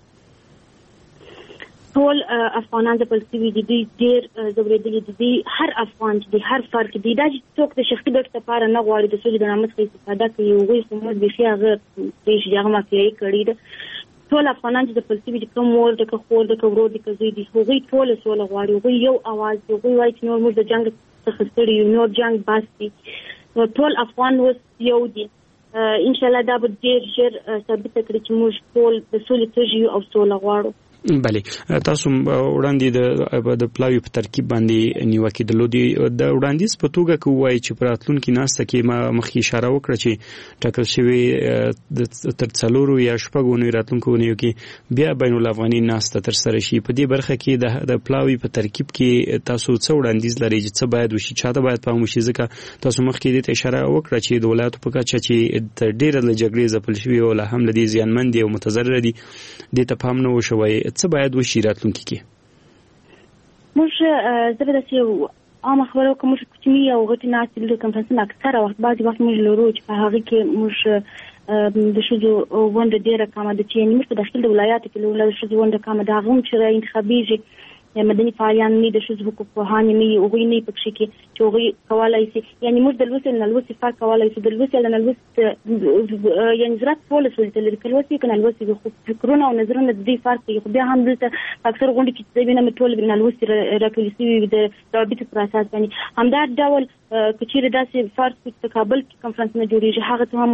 ټول افغانان د پلسوي دي ډېر زوریدلي دي هر افغان چې هر فرق دي دا چې څوک د شخصي ګټو لپاره نه غواړي د سولې د نامه څخه استفاده کوي هغوی خو موږ بیخي هغه هغه مافیایي کړې ده ټول افغانان چې د پلسوي دي کوم مور ده که خور ده که ورور ده که زوی دي هغوی ټوله سوله غواړي هغوی یو اواز دي هغوی وایي چې نور موږ د جنګ څخه ستړي یو نور جنګ بس دي ټول افغان اوس یو دي انشاءالله دا به ډېر ژر ثابته کړي چې موږ ټول د سولې تږي یو او سوله غواړو بله تاسو وړاندې د پلاوی په ترکیب باندې نیوکه درلودي د وړاندیز په توګه کوي چې پر راتلونکي ناسته کې ما مخکې اشاره وکړه چې ټاکل شوی تر 4 یا 6 غونې راتلونکو ونیو کې بیا بین الافغاني ناسته تر سره شي په دې برخه کې د پلاوی په ترکیب کې تاسو څو وړاندیز لري چې څه باید وشي چاته باید پام وشي ځکه تاسو مخکې د اشاره وکړه چې د ولایتو په کچه چې ډېر له جګړې ځپل شوی او له هم لدی زیانمن دي او متضرر دي د ته پام نه وشوي څه باید وشي راتلونکي کې موږ زه به داسې عامه خبره وکړم موږ کوچني او غټې ناستې لرو کنفرانسونه اکثره وخت بعضې وخت موږ لرو چې په هغې کې موږ د ښځو ونډه ډېره کمه ده چې یعنې موږ په داخل د ولایاتو کې لرو د ښځو ونډه کمه ده هغه هم چې انتخابېږي مدني فعالیان نه د ښځو حقوق پوهانې نه وي هغوی نه پکښې کې چې هغوی کولی شي یعنې موږ د لوستې نه لوستې فرق کولی شو د لوستې نه لوست یعنې زراعت ټوله سولې ته لري که لوستې که نه لوستې خو فکرونه او نظرونه د دوی فرق کوي خو بیا هم دلته په اکثر غونډې کې چې زه وینم ټول نه لوستې راټولې شوي د روابطو پر اساس باندې همدا ډول که چېرې داسې فرض کړو په کابل کې کنفرانسونه جوړېږي هغه ته هم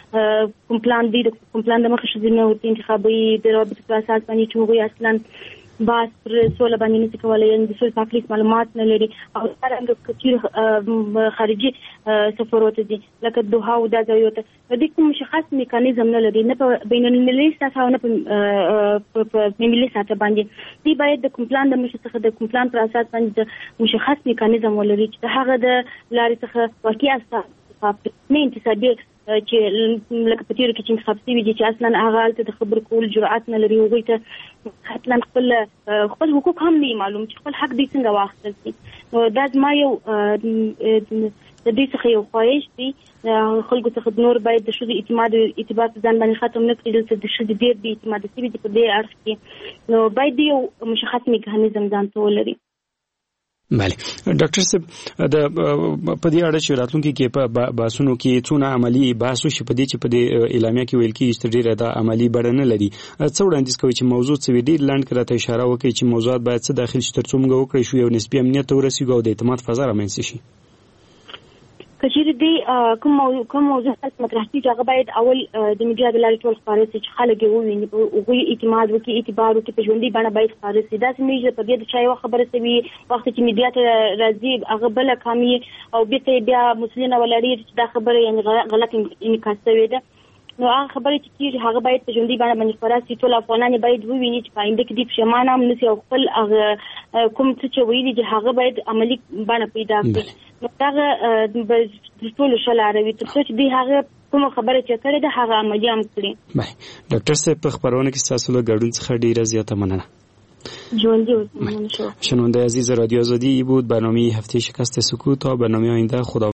کوم پلان دی د کوم پلان د مخه ښځینه ورته انتخابوي د روابطو پر اساس باندې چې هغوی اصلا باس پر سوله باندې نشي کولای، یعنې د سولې په اړه معلومات نه لري او څنګه کچیر خارجي سفرونه دي لکه دوحه او د ځایو ته د دې کوم مشخص میکانیزم نه لري، نه په بین المللي سطح او نه په ملي سطح باندې. دی باید د کوم پلان د مشر څخه د کوم پلان پر اساس باندې مشخص میکانیزم ولري چې هغه د لارې څخه واقعي اساس نه انتصابي چې لکه په تیرو کې چې انتخاب شوي دي چې اصلا هغه هلته د خبرو کول جرأت نه لري، هغوی ته اصلا خپل حقوق هم نه معلوم چې خپل حق دوی څنګه واخیستل شي. نو دا زما یو د دوی څخه یو خواهش دی، خلکو څخه نور باید د ښځو اعتماد او اعتبار په ځان باندې ختم نه کړي. دلته د ښځې ډېر بې اعتماده شوي دي په دې اړخ کې، نو باید یو مشخص میکانیزم ځان ته ولري. بله ډاکټر صاحب په دې اړه چې راتلونکي کې په بحثونو کې څونه عملی بحث وشي په دې چې په دې اعلامیه کې ویل کېږي چې ډېره دا عملی بڼه نه لري، څه وړاندیز کوي چې موضوع څه وي؟ ډېر لنډ کړه ته اشاره وکړي چې موضوعات باید څه داخل شي تر څو موږ وکړی شو یو نسبي امنیت ته ورسېږو او د اعتماد فضا رامنځته شي. کچېرې دی کوم موضوع مطرح کېږي هغه باید اول د میډیا د لارې ټول خپاره شي چې خلک یې وویني، هغوی اعتماد وکړي، اعتبار وکړي، په ژوندۍ بڼه باید خپاره شي. داسې نه وي په دې د چا یوه خبره شوي وخت چې میډیا ته راځي هغه بله کامي او بېرته یې بیا مسلینه ولاړېږي چې دا خبره یعنې غلط انعکاس شوې ده. نو هغه خبرې چې کېږي هغه باید په ژوندۍ بڼه باندې خپاره شي، ټول افغانان باید وویني چې په آینده کې دوی پښیمانه هم نه شي او خپل هغه کوم څه چې ویلي دي هغه باید عملي بڼه پیدا کړي. نو دغه د ټولو ښه لاره وي تر څو چې دوی هغه کومه خبره چې کړې ده هغه عملي هم کړي. ډاکټر صاحب په خپرونه کې ستاسو له ګډون څخه ډېره زیاته مننه. جوانجی اوسم. شنونده عزیز رادیو آزادی بود برنامه هفته شکست سکوت تا برنامه آینده. خدا